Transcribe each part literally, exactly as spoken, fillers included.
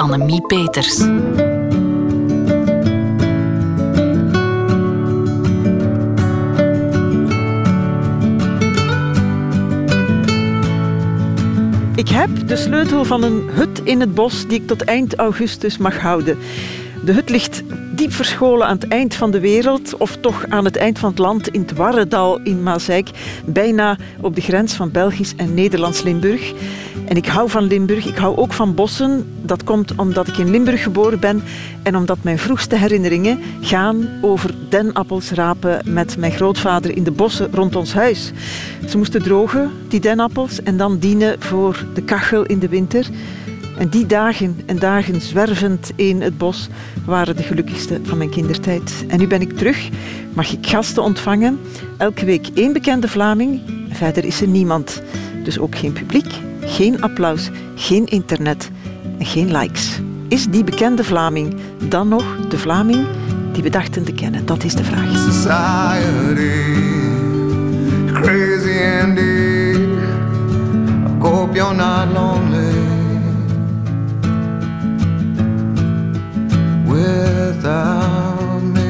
Annemie Peters. Ik heb de sleutel van een hut in het bos die ik tot eind augustus mag houden. De hut ligt diep verscholen aan het eind van de wereld, of toch aan het eind van het land in het Warredal in Maaseik, bijna op de grens van Belgisch en Nederlands Limburg. En ik hou van Limburg, ik hou ook van bossen. Dat komt omdat ik in Limburg geboren ben en omdat mijn vroegste herinneringen gaan over denappels rapen met mijn grootvader in de bossen rond ons huis. Ze moesten drogen, die denappels, en dan dienen voor de kachel in de winter. En die dagen en dagen zwervend in het bos waren de gelukkigste van mijn kindertijd. En nu ben ik terug, mag ik gasten ontvangen. Elke week één bekende Vlaming, verder is er niemand. Dus ook geen publiek, geen applaus, geen internet en geen likes. Is die bekende Vlaming dan nog de Vlaming die we dachten te kennen? Dat is de vraag. Society, crazy indeed. I hope you're not lonely without me.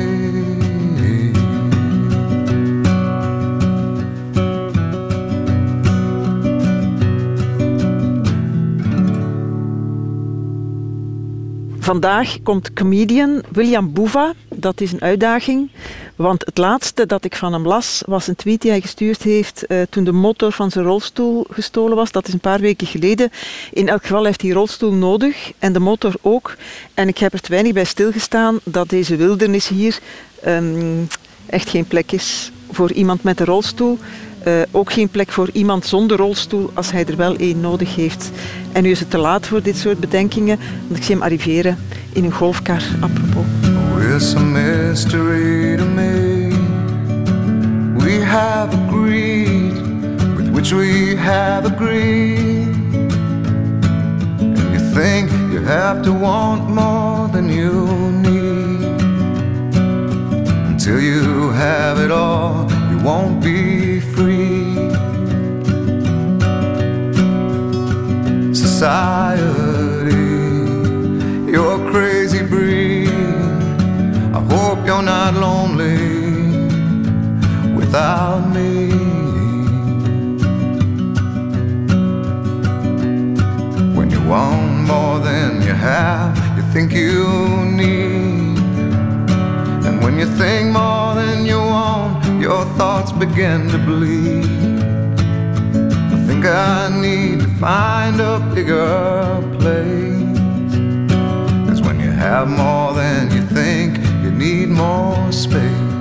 Vandaag komt comedian William Boeva. Dat is een uitdaging, want het laatste dat ik van hem las was een tweet die hij gestuurd heeft uh, toen de motor van zijn rolstoel gestolen was. Dat is een paar weken geleden. In elk geval heeft hij rolstoel nodig en de motor ook. En ik heb er te weinig bij stilgestaan dat deze wildernis hier um, echt geen plek is voor iemand met een rolstoel. Uh, ook geen plek voor iemand zonder rolstoel als hij er wel één nodig heeft. En nu is het te laat voor dit soort bedenkingen, want ik zie hem arriveren in een golfkar, apropos. It's a mystery to me. We have agreed with which we have agreed. And you think you have to want more than you need. Until you have it all, you won't be free. Society, you're crazy breed. I hope you're not lonely without me. When you want more than you have, you think you need. And when you think more than you want, your thoughts begin to bleed. I think I need to find a bigger place. 'Cause when you have more than you think, you need more space.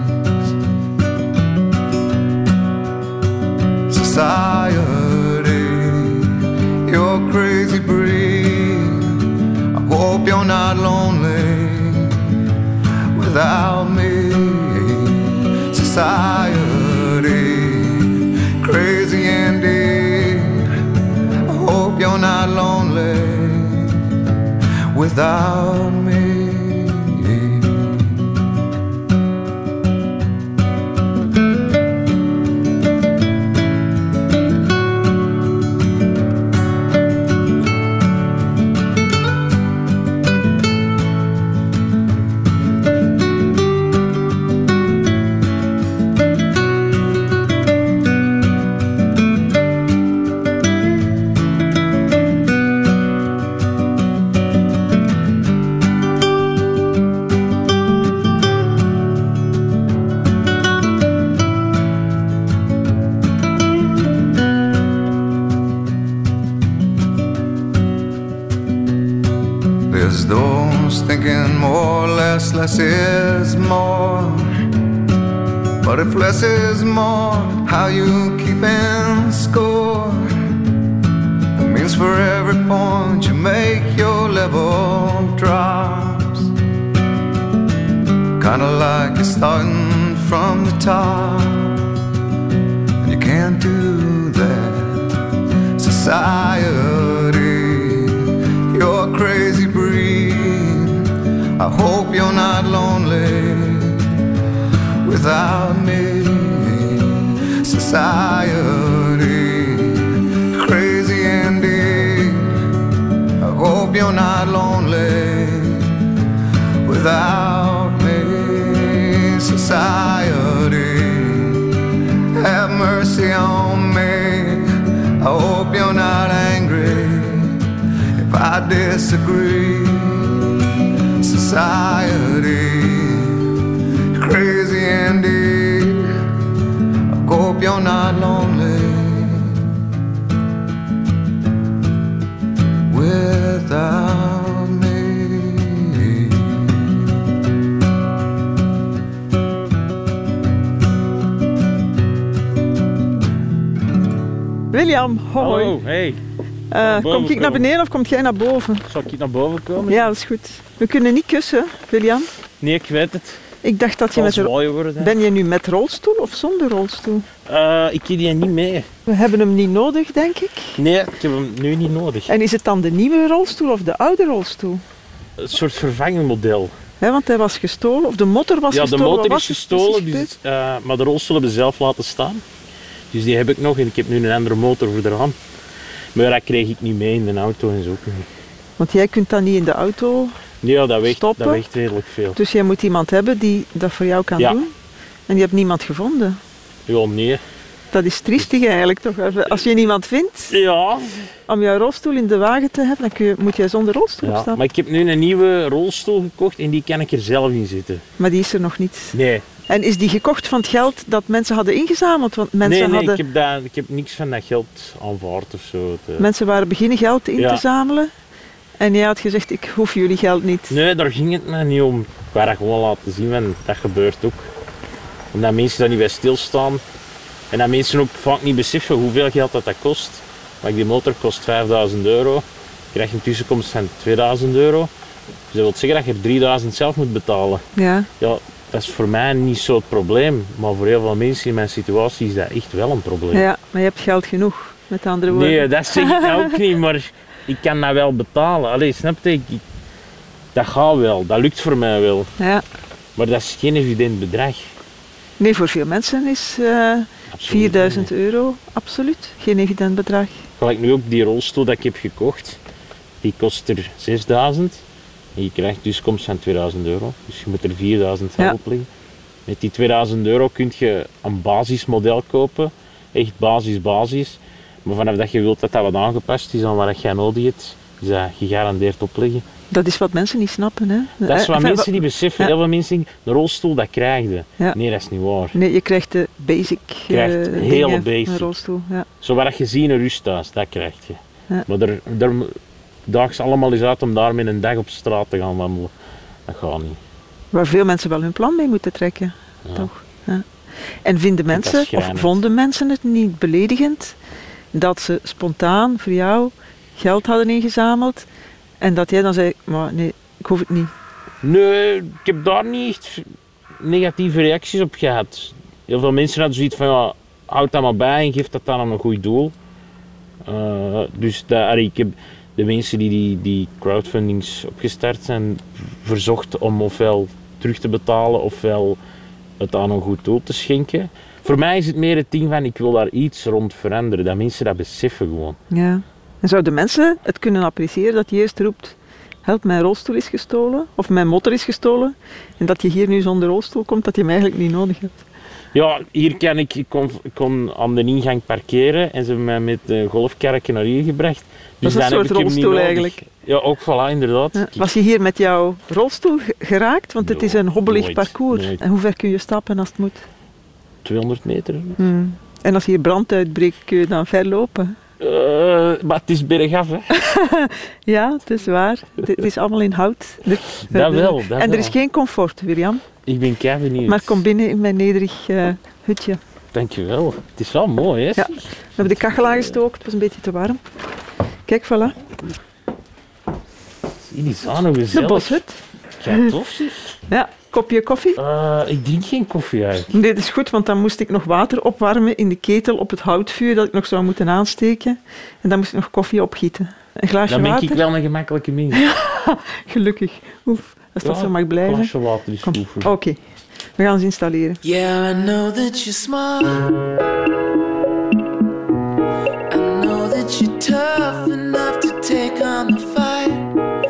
Society, you're crazy breed. I hope you're not lonely without me. Society, crazy indeed. I hope you're not lonely without me. Less is more. But if less is more, how you keeping score? It means for every point you make, your level drops. Kinda like you're starting from the top, and you can't do that. Society, you're crazy breed. I hope you're not lonely without me. Society, crazy indeed. I hope you're you're not lonely without me. Society, have mercy on me. I hope you're not angry if I disagree. Society, crazy indeed. I hope you're not lonely without me. William, hoi. Hallo, hey. Uh, kom ik naar beneden of kom jij naar boven? Zal ik naar boven komen? Ja, dat is goed. We kunnen niet kussen, William. Nee, ik weet het. Ik dacht dat je met een... Ben je nu met rolstoel of zonder rolstoel? Uh, ik heb die niet mee. We hebben hem niet nodig, denk ik. Nee, ik heb hem nu niet nodig. En is het dan de nieuwe rolstoel of de oude rolstoel? Een soort vervangingmodel. Ja, want hij was gestolen, of de motor was ja, gestolen. Ja, de motor Wat is gestolen, dus, uh, maar de rolstoel hebben ze zelf laten staan. Dus die heb ik nog en ik heb nu een andere motor voor eraan. Maar dat kreeg ik niet mee in de auto en zo. Want jij kunt dat niet in de auto Ja, dat weegt, stoppen. dat weegt redelijk veel. Dus jij moet iemand hebben die dat voor jou kan ja. doen. En je hebt niemand gevonden. Ja, nee. Dat is triestig eigenlijk toch? Als je niemand vindt ja. om jouw rolstoel in de wagen te hebben, dan kun je, moet jij zonder rolstoel ja, staan. Maar ik heb nu een nieuwe rolstoel gekocht en die kan ik er zelf in zitten. Maar die is er nog niet. Nee. En is die gekocht van het geld dat mensen hadden ingezameld? Want mensen nee, nee, hadden... ik, heb dat, ik heb niks van dat geld aanvaard of zo. Te... Mensen waren beginnen geld in ja. te zamelen. En jij had gezegd, ik hoef jullie geld niet. Nee, daar ging het mij niet om. Ik wou dat gewoon laten zien, en dat gebeurt ook. Omdat mensen daar niet bij stilstaan. En dat mensen ook vaak niet beseffen hoeveel geld dat, dat kost. Maar die motor kost vijfduizend euro. Je krijgt een tussenkomst van tweeduizend euro. Dus dat wil zeggen dat je er drieduizend zelf moet betalen. Ja. Ja, dat is voor mij niet zo'n probleem. Maar voor heel veel mensen in mijn situatie is dat echt wel een probleem. Ja, maar je hebt geld genoeg, met andere woorden. Nee, dat zeg ik nou ook niet, maar ik kan dat wel betalen. Allee, snap je? Ik, dat gaat wel, dat lukt voor mij wel. Ja. Maar dat is geen evident bedrag. Nee, voor veel mensen is uh, vierduizend euro absoluut geen evident bedrag. Gelijk nu ook die rolstoel dat ik heb gekocht, die kost er zesduizend. En je krijgt dus komst van tweeduizend euro. Dus je moet er vierduizend zelf op leggen. Met die tweeduizend euro kun je een basismodel kopen. Echt basis, basis. Maar vanaf dat je wilt dat dat wat aangepast is aan wat jij nodig hebt, is dat gegarandeerd opleggen. Dat is wat mensen niet snappen, hè? Dat is wat enfin, mensen niet beseffen. Ja. Heel veel mensen denken, een rolstoel, dat krijg je. Ja. Nee, dat is niet waar. Nee, je krijgt de basic Je krijgt uh, hele dingen, basic. een rolstoel. Ja. Zo wat je ziet in een rusthuis, dat krijg je. Ja. Maar er, er daag ze allemaal eens uit om daar met een dag op straat te gaan wandelen. Dat gaat niet. Waar veel mensen wel hun plan mee moeten trekken. Ja. Toch? Ja. En vinden mensen, of vonden mensen het niet beledigend dat ze spontaan voor jou geld hadden ingezameld en dat jij dan zei, maar nee, ik hoef het niet. Nee, ik heb daar niet echt negatieve reacties op gehad. Heel veel mensen hadden zoiets van, ja, houd dat maar bij en geef dat dan aan een goed doel. Uh, dus dat, ik heb de mensen die, die die crowdfundings opgestart zijn, verzocht om ofwel terug te betalen ofwel het aan een goed doel te schenken. Voor mij is het meer het ding van, ik wil daar iets rond veranderen, dat mensen dat beseffen gewoon. Ja. En zouden mensen het kunnen appreciëren dat je eerst roept, help, mijn rolstoel is gestolen, of mijn motor is gestolen, en dat je hier nu zonder rolstoel komt, dat je hem eigenlijk niet nodig hebt? Ja, hier kan ik, ik kon, ik kon aan de ingang parkeren en ze hebben mij met de golfkarretje naar hier gebracht. Dus dat is een dan soort heb ik rolstoel hem niet eigenlijk. Ja, ook voilà, inderdaad. Ja. Was je hier met jouw rolstoel geraakt? Want het no, is een hobbelig nooit, parcours. Nooit. En hoe ver kun je stappen als het moet? tweehonderd meter. Hmm. En als hier brand uitbreekt, kun je dan ver lopen? Uh, maar het is bergaf, hè? Ja, het is waar. Het is allemaal in hout. De, dat de, wel. Dat en wel. er is geen comfort, William. Ik ben kei benieuwd. Maar kom binnen in mijn nederig uh, hutje. Dankjewel. Het is wel mooi, hè? Ja. We hebben de kachel aangestookt, het was een beetje te warm. Kijk, voilà. Zie die zo nog gezellig. De boshut. Ja, tof zeg. Ja, kopje koffie? Uh, ik drink geen koffie eigenlijk. Nee, dat is goed, want dan moest ik nog water opwarmen in de ketel op het houtvuur dat ik nog zou moeten aansteken. En dan moest ik nog koffie opgieten. Een glaasje dan ben water. ik wel een gemakkelijke mens. Ja, gelukkig. Oef, als dat ja, zo mag blijven. Een glaasje water is goed voor. Oké, okay. We gaan ze installeren. Yeah, I know that you're smart. I know that you're tough enough to take on the fight.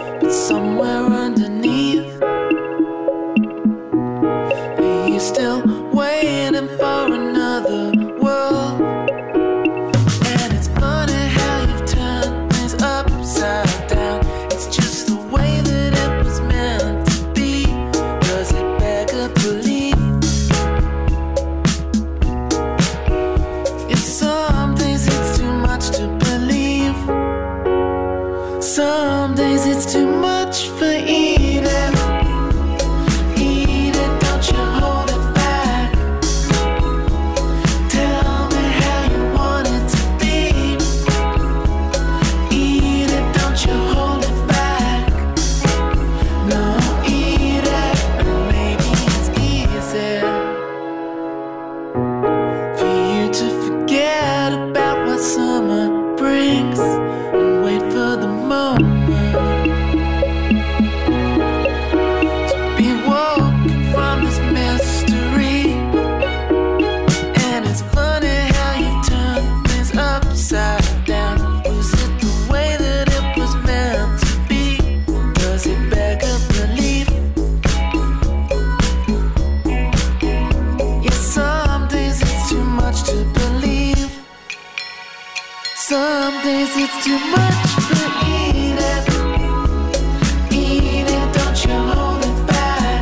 Some days it's too much, but eat it. Eat it, don't you hold it back.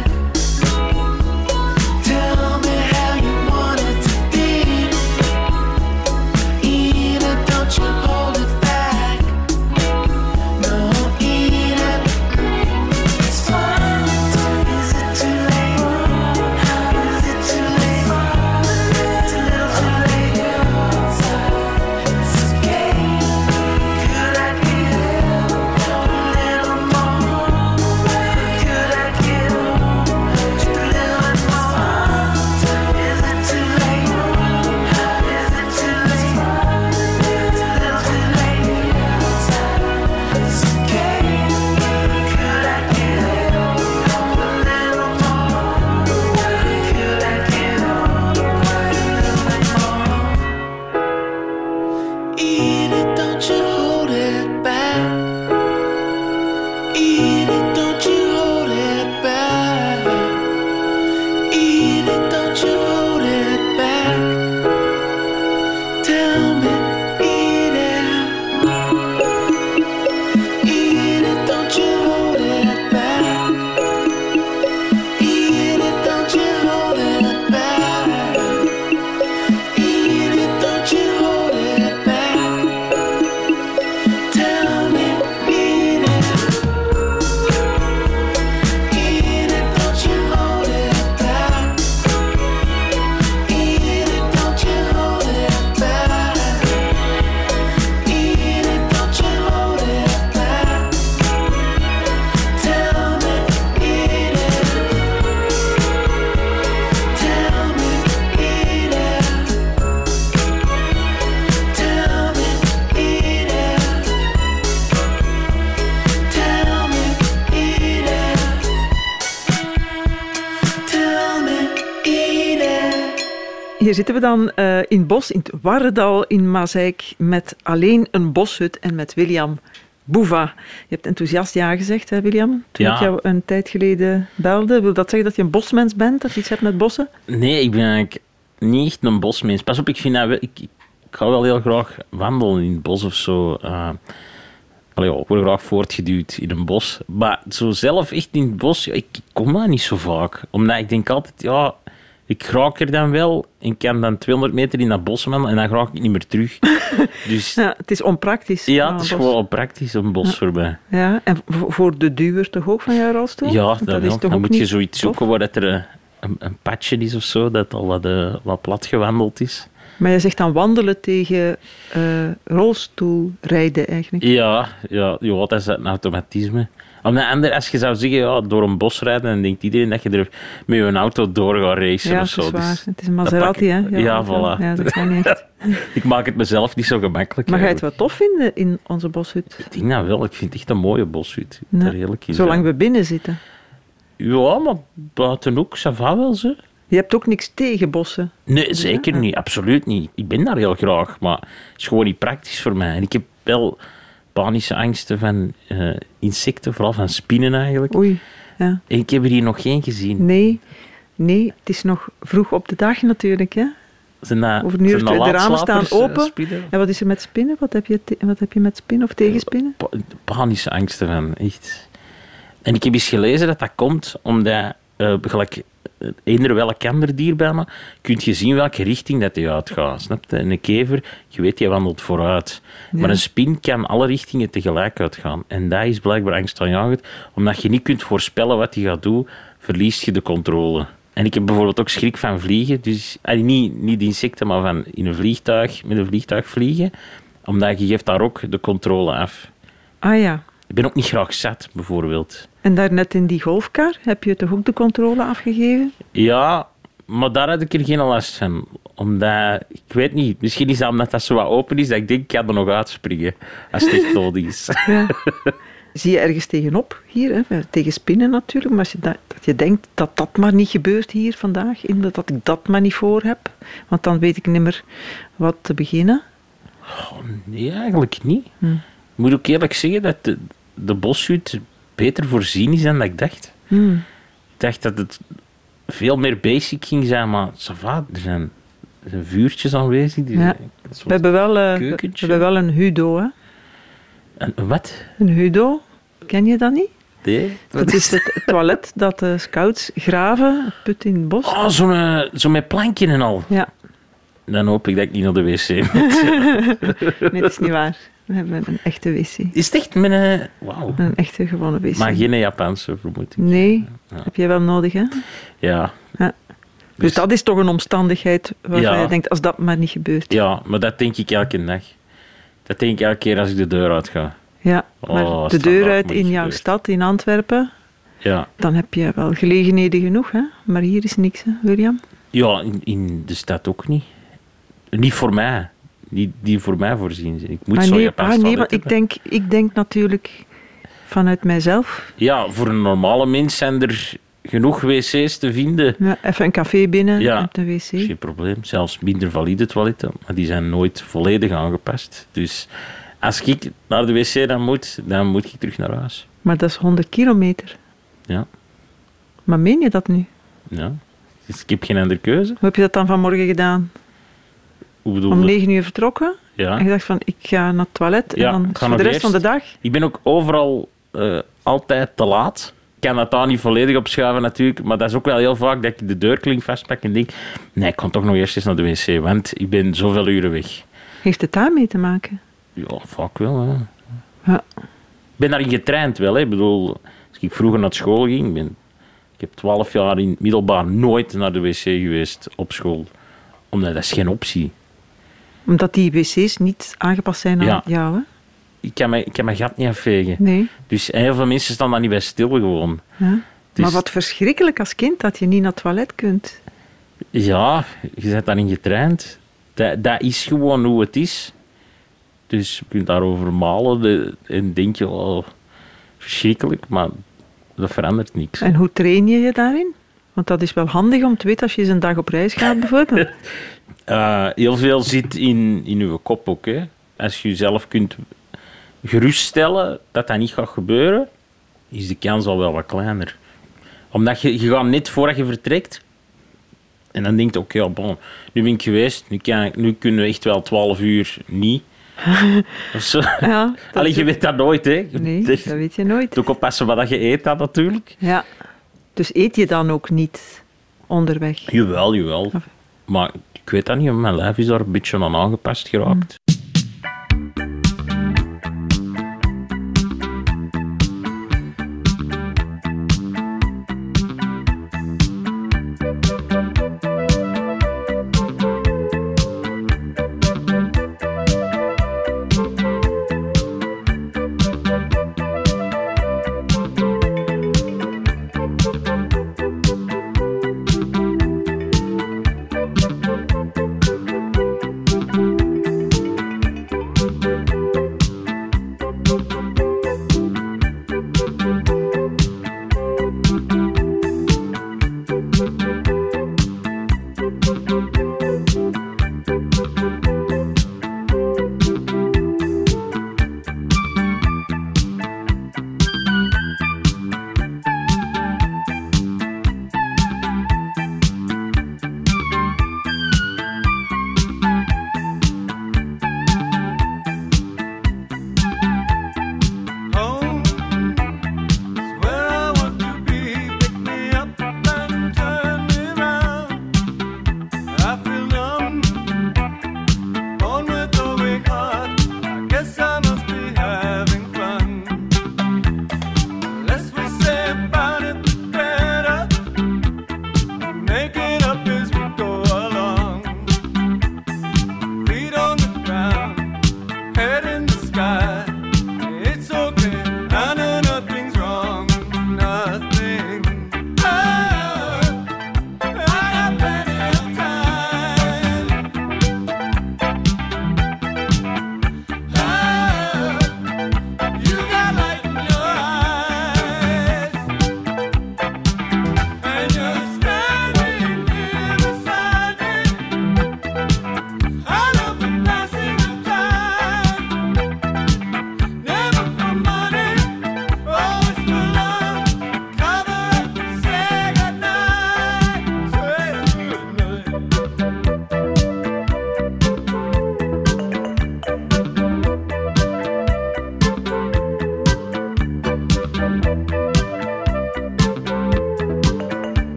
Tell me how you want it to be. Eat it, don't you hold it back. No, eat it. It's fine. Is it too late? Is it too late? It's a little too late. It's okay. Could I give a little more? Could I give just a little more? Is it too late? Is it too late? It's a little too late. It's okay. Could I give a little more? Could I give a little more? Eat it, don't you hold it back. Eat it, don't you hold it back. Eat it, don't you hold it back. Tell me, eat it. Eat it, don't you hold it back. Eat it, don't you hold it back. Eat it, don't you hold it back. Tell me, eat it. Eat it, don't you hold it back. Eat it, don't you hold it back. Eat it, don't you hold it back. Tell me, eat it. Tell me, eat it. Tell me, eat it. Tell me, eat it. Tell me, eat it. Hier zitten we dan eh, in het bos, in het Warredal in Maaseik, met alleen een boshut en met William Boeva. Je hebt enthousiast ja gezegd, hè William? Toen Ja. ik jou een tijd geleden belde. Wil dat zeggen dat je een bosmens bent, dat je iets hebt met bossen? Nee, ik ben eigenlijk niet echt een bosmens. Pas op, ik vind dat wel... Ik, ik ga wel heel graag wandelen in het bos of zo. Uh, allee, ja, ik word graag voortgeduwd in een bos. Maar zo zelf echt in het bos, ja, ik, ik kom daar niet zo vaak. Omdat ik denk altijd, ja... Ik raak er dan wel en kan dan tweehonderd meter in dat bos wandelen en dan raak ik niet meer terug. Dus Ja, het is onpraktisch. ja, naar het is een bos. gewoon onpraktisch, een bos voorbij. Ja, en v- voor de duwer toch ook van jouw rolstoel? Ja, Want dat is wel. toch Dan ook moet je niet zoiets tof? zoeken waar dat er eh, een, een padje is of zo, dat al wat, uh, wat plat gewandeld is. Maar je zegt dan wandelen tegen uh, rolstoelrijden eigenlijk. Ja, ja, ja, dat is een automatisme. Aan de andere, als je zou zeggen, ja, door een bos rijden, dan denkt iedereen dat je er met je auto door gaat racen Ja, of dat zo. is waar. Dus Het is een Maserati, hè? pak- ja, voilà. Ja, dat kan niet echt. ik maak het mezelf niet zo gemakkelijk. Maar ga je het eigenlijk. wel tof vinden in onze boshut? Ik denk dat wel. Ik vind het echt een mooie boshut. Ik moet Ja, er eerlijk in Zolang zijn. we binnen zitten. Ja, maar buiten ook, ça va wel zo. Je hebt ook niks tegen bossen. Nee, zeker niet. Absoluut niet. Ik ben daar heel graag, maar het is gewoon niet praktisch voor mij. En ik heb wel panische angsten van eh, insecten, vooral van spinnen eigenlijk. Oei, ja. En ik heb er hier nog geen gezien. Nee, nee, het is nog vroeg op de dag natuurlijk, hè. Zijn dat, Over een uur zijn dat de ramen staan laatslapers, eh, open. spinnen? En wat is er met spinnen? Wat heb je, te- wat heb je met spinnen of tegen spinnen? Pa- panische angsten van, echt. En ik heb eens gelezen dat dat komt omdat, uh, gelijk uh, eender welk ander dier bijna, kun je zien welke richting dat hij uitgaat. Snap je? En een kever, je weet, je wandelt vooruit. Ja. Maar een spin kan alle richtingen tegelijk uitgaan. En dat is blijkbaar angstaanjagend. Omdat je niet kunt voorspellen wat hij gaat doen, verliest je de controle. En ik heb bijvoorbeeld ook schrik van vliegen. Dus, allee, niet, niet insecten, maar van in een vliegtuig, met een vliegtuig vliegen. Omdat je geeft daar ook de controle af. Ah ja. Ik ben ook niet graag zat, bijvoorbeeld. En daarnet in die golfkar heb je toch ook de controle afgegeven? Ja, maar daar had ik er geen last van. Omdat, ik weet niet, misschien is dat omdat dat zo wat open is, dat ik denk, ik kan er nog uitspringen. Als het echt nodig is. Ja. Zie je ergens tegenop hier? Hè? Tegen spinnen natuurlijk. Maar als je, dat, dat je denkt dat dat maar niet gebeurt hier vandaag. Dat ik dat maar niet voor heb. Want dan weet ik niet meer wat te beginnen. Oh, nee, eigenlijk niet. Hm. Ik moet ook eerlijk zeggen dat de, de boshut beter voorzien is dan dat ik dacht. Hmm. Ik dacht dat het veel meer basic ging zijn, maar ça va, er zijn Er zijn vuurtjes aanwezig. Die, Ja. dat is We hebben wel, eh, we keukentje. hebben wel een hudo, hè. En, wat? Een hudo, ken je dat niet? Nee? Dat is het toilet dat de scouts graven, een put in het bos. Oh, zo'n eh, zo met plankje en al. Ja, Dan hoop ik dat ik niet naar de wc moet. nee, dat is niet waar. We hebben een echte wc. Is het echt met een... Wauw. Een echte gewone wc. Maar geen Japanse, vermoed ik. Nee, Ja. heb jij wel nodig, hè? Ja. Ja. Dus Dus- dat is toch een omstandigheid waarvan Ja. je denkt, als dat maar niet gebeurt. Ja, maar dat denk ik elke dag. Dat denk ik elke keer als ik de deur uit ga. Ja, Oh, maar als de dat deur nog uit moet in jouw gebeuren. stad, in Antwerpen, Ja, dan heb je wel gelegenheden genoeg, hè? Maar hier is niks, hè, William? ja in, in de stad ook niet. Niet voor mij. Die, die voor mij voorzien zijn. Ik moet Maar zo'n nee, Japans ah, nee, toilet want ik hebben. denk, ik denk natuurlijk vanuit mijzelf. Ja, voor een normale mens zijn er genoeg wc's te vinden. Ja, even een café binnen, Ja. op de wc. Geen probleem. Zelfs minder valide toiletten. Maar die zijn nooit volledig aangepast. Dus als ik naar de wc dan moet, dan moet ik terug naar huis. Maar dat is honderd kilometer. Ja. Maar meen je dat nu? Ja. Dus ik heb geen andere keuze. Hoe heb je dat dan vanmorgen gedaan? Hoe bedoel Om je? negen uur vertrokken? Ja. En je dacht van, ik ga naar het toilet Ja, en dan ik ga voor nog de rest van de eerst. dag. Ik ben ook overal eh, altijd te laat. Ik kan dat daar niet volledig op schuiven natuurlijk, maar dat is ook wel heel vaak dat ik de deurklink vastpak en denk, nee, ik kan toch nog eerst eens naar de wc, want ik ben zoveel uren weg. Heeft het daarmee te maken? Ja, vaak wel. Hè. Ja. Ik ben daarin getraind wel. Hè. Ik bedoel, als ik vroeger naar school ging, ben, ik heb twaalf jaar in het middelbaar nooit naar de wc geweest op school. Omdat dat is geen optie. Omdat die wc's niet aangepast zijn aan Ja. jou, hè? Ik kan, mijn, ik kan mijn gat niet afvegen. Nee. Dus heel veel mensen staan daar niet bij stil gewoon. Ja. Dus- Maar wat verschrikkelijk als kind dat je niet naar het toilet kunt. Ja, je bent daarin getraind. Dat, dat is gewoon hoe het is. Dus je kunt daarover malen de- en denk je, oh, verschrikkelijk, maar dat verandert niks. En hoe train je je daarin? Want dat is wel handig om te weten als je eens een dag op reis gaat, bijvoorbeeld. Eh, heel veel zit in, in je kop ook. Hè. Als je jezelf kunt geruststellen dat dat niet gaat gebeuren, is de kans al wel wat kleiner. Omdat je, je gaat net voordat je vertrekt en dan denkt je, oké, ja, bon, nu ben ik geweest, nu, kan ik, nu kunnen we echt wel twaalf uur niet. Of zo. Ja, dat Allee, je is- weet dat nooit, hè. Nee, Dus dat weet je nooit. ook oppassen wat je eet dan natuurlijk. Ja. Dus eet je dan ook niet onderweg? Jawel, jawel. Of- Maar ik weet dat niet, mijn lijf is daar een beetje aan aangepast geraakt.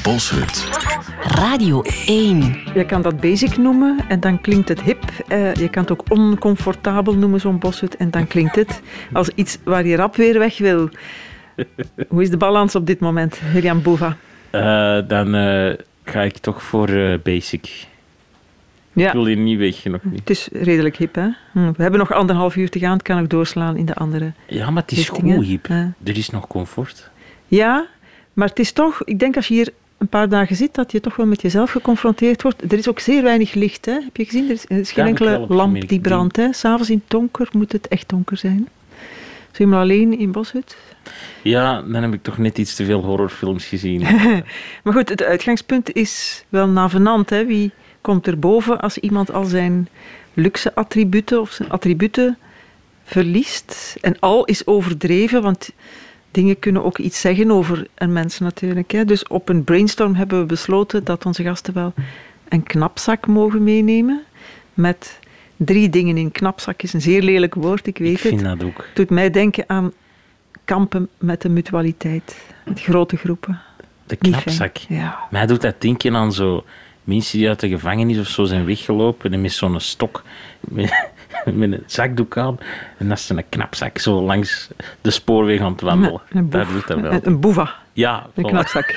Boshut. Radio één. Je kan dat basic noemen en dan klinkt het hip. Uh, je kan het ook oncomfortabel noemen, zo'n boshut, en dan klinkt het als iets waar je rap weer weg wil. Hoe is de balans op dit moment, Mirjam Bova? Uh, dan uh, ga ik toch voor uh, basic. Ja. Ik wil hier niet weg, nog niet. Het is redelijk hip, hè? Hm. We hebben nog anderhalf uur te gaan, het kan ook doorslaan in de andere Ja, maar het is richtingen. goed hip. Uh. Er is nog comfort. Ja, maar het is toch... Ik denk als je hier een paar dagen zit, dat je toch wel met jezelf geconfronteerd wordt. Er is ook zeer weinig licht, hè? Heb je gezien? Er is, er is geen Ja, heb ik enkele wel lamp opgemerkt. die brandt, hè? S'avonds in het donker moet het echt donker zijn. Zo helemaal alleen in Boshut. Ja, dan heb ik toch net iets te veel horrorfilms gezien. Maar goed, het uitgangspunt is wel navenant, hè? Wie komt er boven als iemand al zijn luxe attributen of zijn attributen verliest? En al is overdreven, want dingen kunnen ook iets zeggen over een mens natuurlijk. Hè. Dus op een brainstorm hebben we besloten dat onze gasten wel een knapzak mogen meenemen. Met drie dingen in. Knapzak is een zeer lelijk woord, ik weet Ik vind het. dat ook. Het doet mij denken aan kampen met de mutualiteit. Met grote groepen. De Niet knapzak. fijn. Ja. Mij doet dat denken aan zo mensen die uit de gevangenis of zo zijn weggelopen en met zo'n stok, met, met een zakdoek aan. En dat is een knapzak zo langs de spoorweg aan het wandelen. Een Dat boef. doet dat wel. Een, een boeva, Ja, een voilà. knapzak.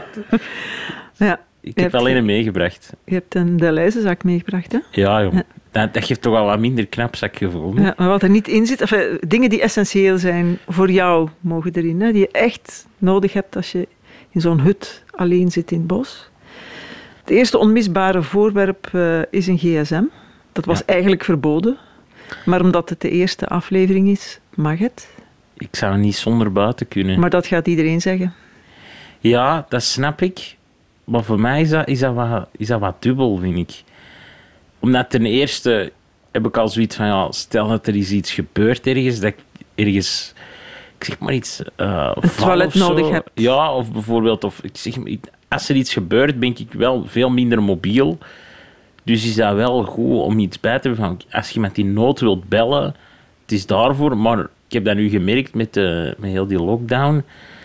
Ja, Ik Je heb hebt- alleen een meegebracht. je hebt een Deleuze-zak meegebracht, hè? Ja, joh. Ja. Dat, dat geeft toch wel wat minder knapzakgevoel. hè? Ja, maar wat er niet in zit, enfin, dingen die essentieel zijn voor jou, mogen erin. Hè, die je echt nodig hebt als je in zo'n hut alleen zit in het bos. Het eerste onmisbare voorwerp uh, is een gsm. Dat was Ja. eigenlijk verboden. Maar omdat het de eerste aflevering is, mag het. Ik zou niet zonder buiten kunnen. Maar dat gaat iedereen zeggen. Ja, dat snap ik. Maar voor mij is dat, is dat, wat, is dat wat dubbel, vind ik. Omdat ten eerste heb ik al zoiets van, ja, stel dat er is iets gebeurt ergens, dat ik ergens, ik zeg maar iets, uh, Een val toilet of zo. nodig hebt. Ja, of bijvoorbeeld, of ik zeg, maar, als er iets gebeurt, ben ik wel veel minder mobiel. Dus is dat wel goed om iets bij te hebben van, als je met die nood wilt bellen, het is daarvoor, maar ik heb dat nu gemerkt met, de, met heel die lockdown.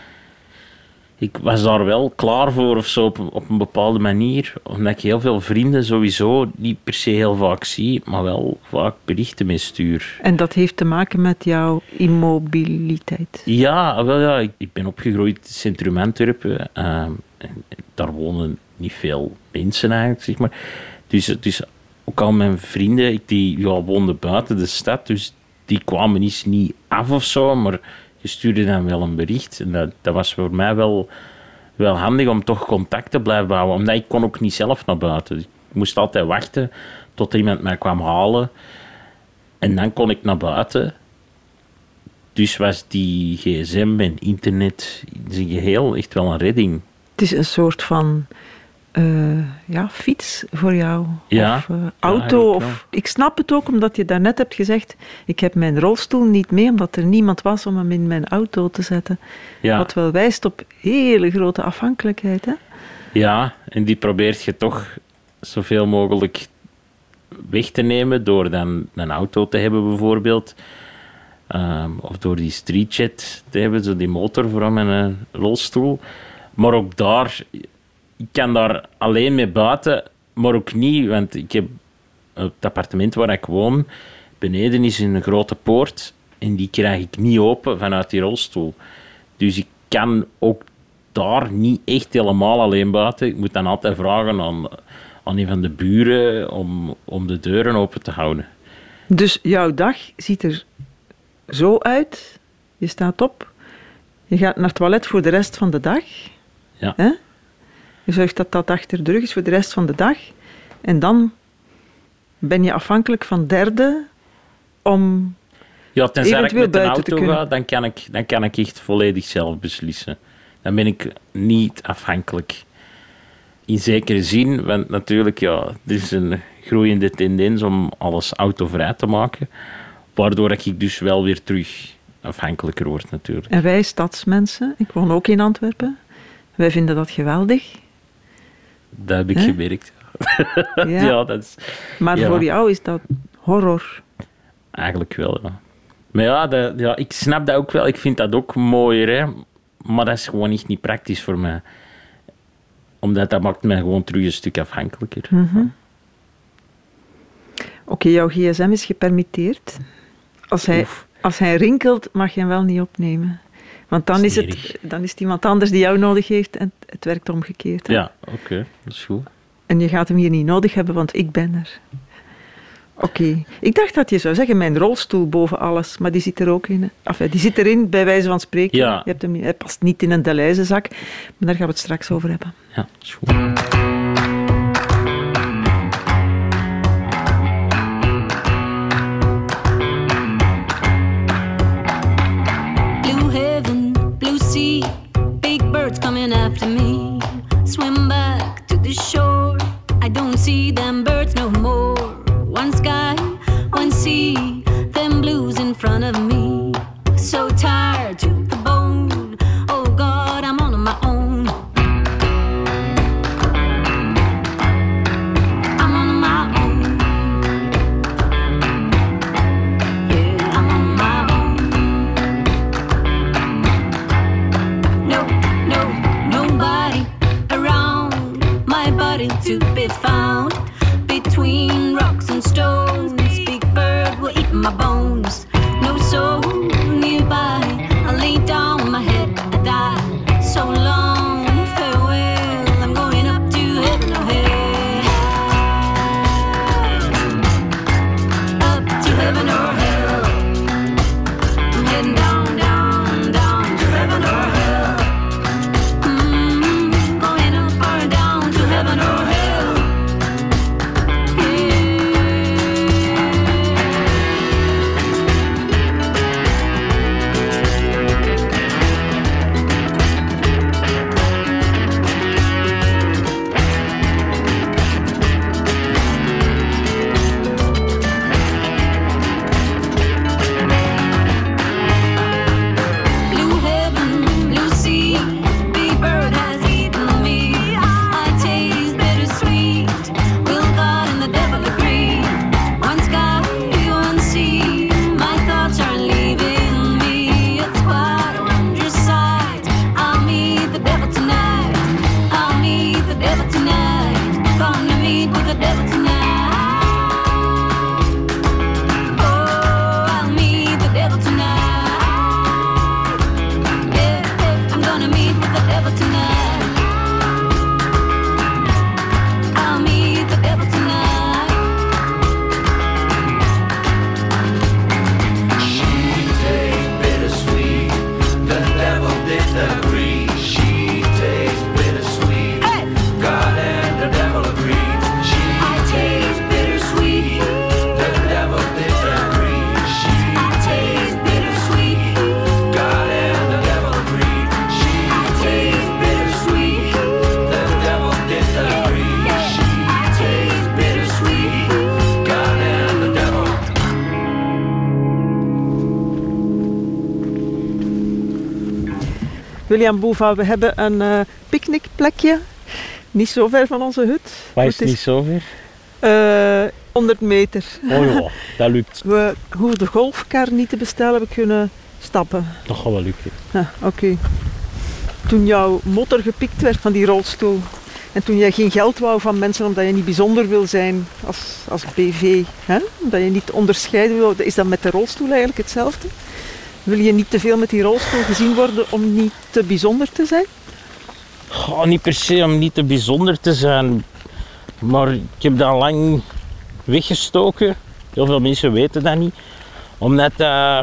Ik was daar wel klaar voor of zo op, op een bepaalde manier. Omdat ik heel veel vrienden sowieso niet per se heel vaak zie, maar wel vaak berichten mee stuur. En dat heeft te maken met jouw immobiliteit. Ja, wel ja, ik, ik ben opgegroeid in het centrum Antwerpen. Uh, en daar wonen niet veel mensen eigenlijk, zeg maar. Dus, dus ook al mijn vrienden, ik, die ja, woonden buiten de stad, dus die kwamen eens niet af of zo, maar je stuurde dan wel een bericht. En dat, dat was voor mij wel, wel handig om toch contact te blijven houden. Omdat ik kon ook niet zelf naar buiten. Ik moest altijd wachten tot er iemand mij kwam halen. En dan kon ik naar buiten. Dus was die gsm en internet in zijn geheel echt wel een redding. Het is een soort van uh, ja, fiets voor jou. Ja. Of uh, Ja, auto. eigenlijk wel. Of, ik snap het ook, omdat je daarnet hebt gezegd, ik heb mijn rolstoel niet mee, omdat er niemand was om hem in mijn auto te zetten. Ja. Wat wel wijst op hele grote afhankelijkheid. Hè? Ja, en die probeert je toch zoveel mogelijk weg te nemen door dan een auto te hebben bijvoorbeeld. Um, of door die streetjet te hebben, zo die motor voor mijn rolstoel. Maar ook daar, ik kan daar alleen mee buiten, maar ook niet, want ik heb het appartement waar ik woon, beneden is een grote poort en die krijg ik niet open vanuit die rolstoel. Dus ik kan ook daar niet echt helemaal alleen buiten. Ik moet dan altijd vragen aan, aan een van de buren om, om de deuren open te houden. Dus jouw dag ziet er zo uit. Je staat op. Je gaat naar het toilet voor de rest van de dag. Ja. Hè? Je zorgt dat dat achter de rug is voor de rest van de dag. En dan ben je afhankelijk van derden om... Ja, tenzij ik eventueel met een buiten te auto kunnen. ga, dan kan, ik, dan kan ik echt volledig zelf beslissen. Dan ben ik niet afhankelijk. In zekere zin, want natuurlijk, ja, er is een groeiende tendens om alles autovrij te maken. Waardoor ik dus wel weer terug afhankelijker word, natuurlijk. En wij stadsmensen, ik woon ook in Antwerpen, wij vinden dat geweldig. Dat heb ik Hè? gemerkt. Ja. Ja, dat is Maar ja. voor jou is dat horror. eigenlijk wel, ja. Maar ja, dat, ja, ik snap dat ook wel. Ik vind dat ook mooier, hè. Maar dat is gewoon echt niet praktisch voor mij. Omdat dat maakt mij gewoon terug een stuk afhankelijker. Mm-hmm. Oké, okay, jouw gsm is gepermitteerd. Als hij, als hij rinkelt, mag je hem wel niet opnemen. Want dan is, het, dan is het iemand anders die jou nodig heeft en het werkt omgekeerd. Hè? Ja, oké, okay, dat is goed. En je gaat hem hier niet nodig hebben, want ik ben er. Oké. Okay. Ik dacht dat je zou zeggen, mijn rolstoel boven alles, maar die zit er ook in. Hè? Enfin, die zit erin, bij wijze van spreken. Ja. Je hebt hem, hij past niet in een Deleuze-zak, maar daar gaan we het straks over hebben. Ja, dat is goed. Coming after me, swim back to the shore. I don't see them birds no more. One sky, one sea, them blues in front of me. So tired to the bone. Oh God, I'm on my own. I'm on my own. Yeah, I'm on my own. No. Nobody around, my body to be found between rocks and stones. Big bird will eat my bones. No soul nearby. I lay down my head, I die. So long, farewell. I'm going up to heaven or hell. Up to heaven or hell. I'm heading down, down, down to heaven or hell. Heaven or hell. William Boeva, we hebben een uh, picknickplekje, niet zo ver van onze hut. Waar is het niet zo ver? Uh, honderd meter. Oh ja, dat lukt. We hoeven de golfkar niet te bestellen, we kunnen stappen. Dat gaat wel lukken. Ja, oké. Okay. Toen jouw motor gepikt werd van die rolstoel en toen jij geen geld wou van mensen omdat je niet bijzonder wil zijn als, als B V, hè? Omdat je niet onderscheiden wil, is dat met de rolstoel eigenlijk hetzelfde? Wil je niet te veel met die rolstoel gezien worden om niet te bijzonder te zijn? Oh, niet per se om niet te bijzonder te zijn, maar ik heb dat lang weggestoken. Heel veel mensen weten dat niet. Omdat, uh,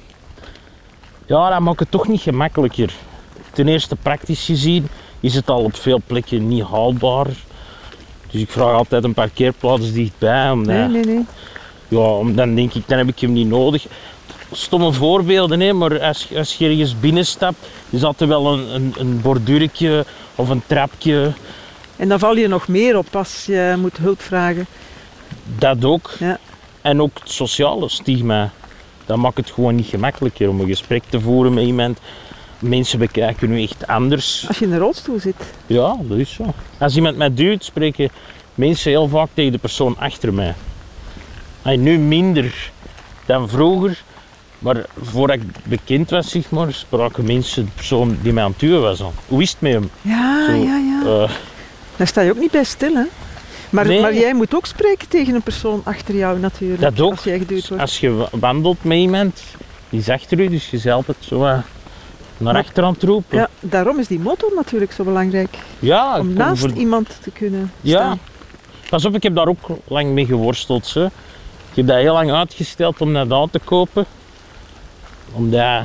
ja, dat maakt het toch niet gemakkelijker. Ten eerste praktisch gezien is het al op veel plekken niet haalbaar. Dus ik vraag altijd een parkeerplaats dichtbij. Omdat, nee, nee, nee. Ja, om, dan denk ik, dan heb ik hem niet nodig. Stomme voorbeelden, hè, maar als, als je ergens binnenstapt, is altijd wel een, een, een borduurtje of een trapje. En dan val je nog meer op als je moet hulp vragen. Dat ook. Ja. En ook het sociale stigma. Dat maakt het gewoon niet gemakkelijker om een gesprek te voeren met iemand. Mensen bekijken nu echt anders. Als je in een rolstoel zit. Ja, dat is zo. Als iemand mij duwt, spreken mensen heel vaak tegen de persoon achter mij. En nu minder dan vroeger. Maar voordat ik bekend was, zeg maar, spraken mensen de persoon die mij aan het duwen was aan. Hoe is het met hem? Ja, Zo, ja, ja. Uh, Daar sta je ook niet bij stil, hè? Maar, Nee. maar jij moet ook spreken tegen een persoon achter jou natuurlijk. Dat ook. Als jij geduwd wordt. Als je wa- wandelt met iemand, die is achter u, dus je is altijd zo eh, naar achter aan het roepen. Ja, daarom is die motor natuurlijk zo belangrijk. Ja, Om ik- naast voor- iemand te kunnen Ja, staan. pas op, ik heb daar ook lang mee geworsteld. Zo. Ik heb dat heel lang uitgesteld om dat aan te kopen. Omdat...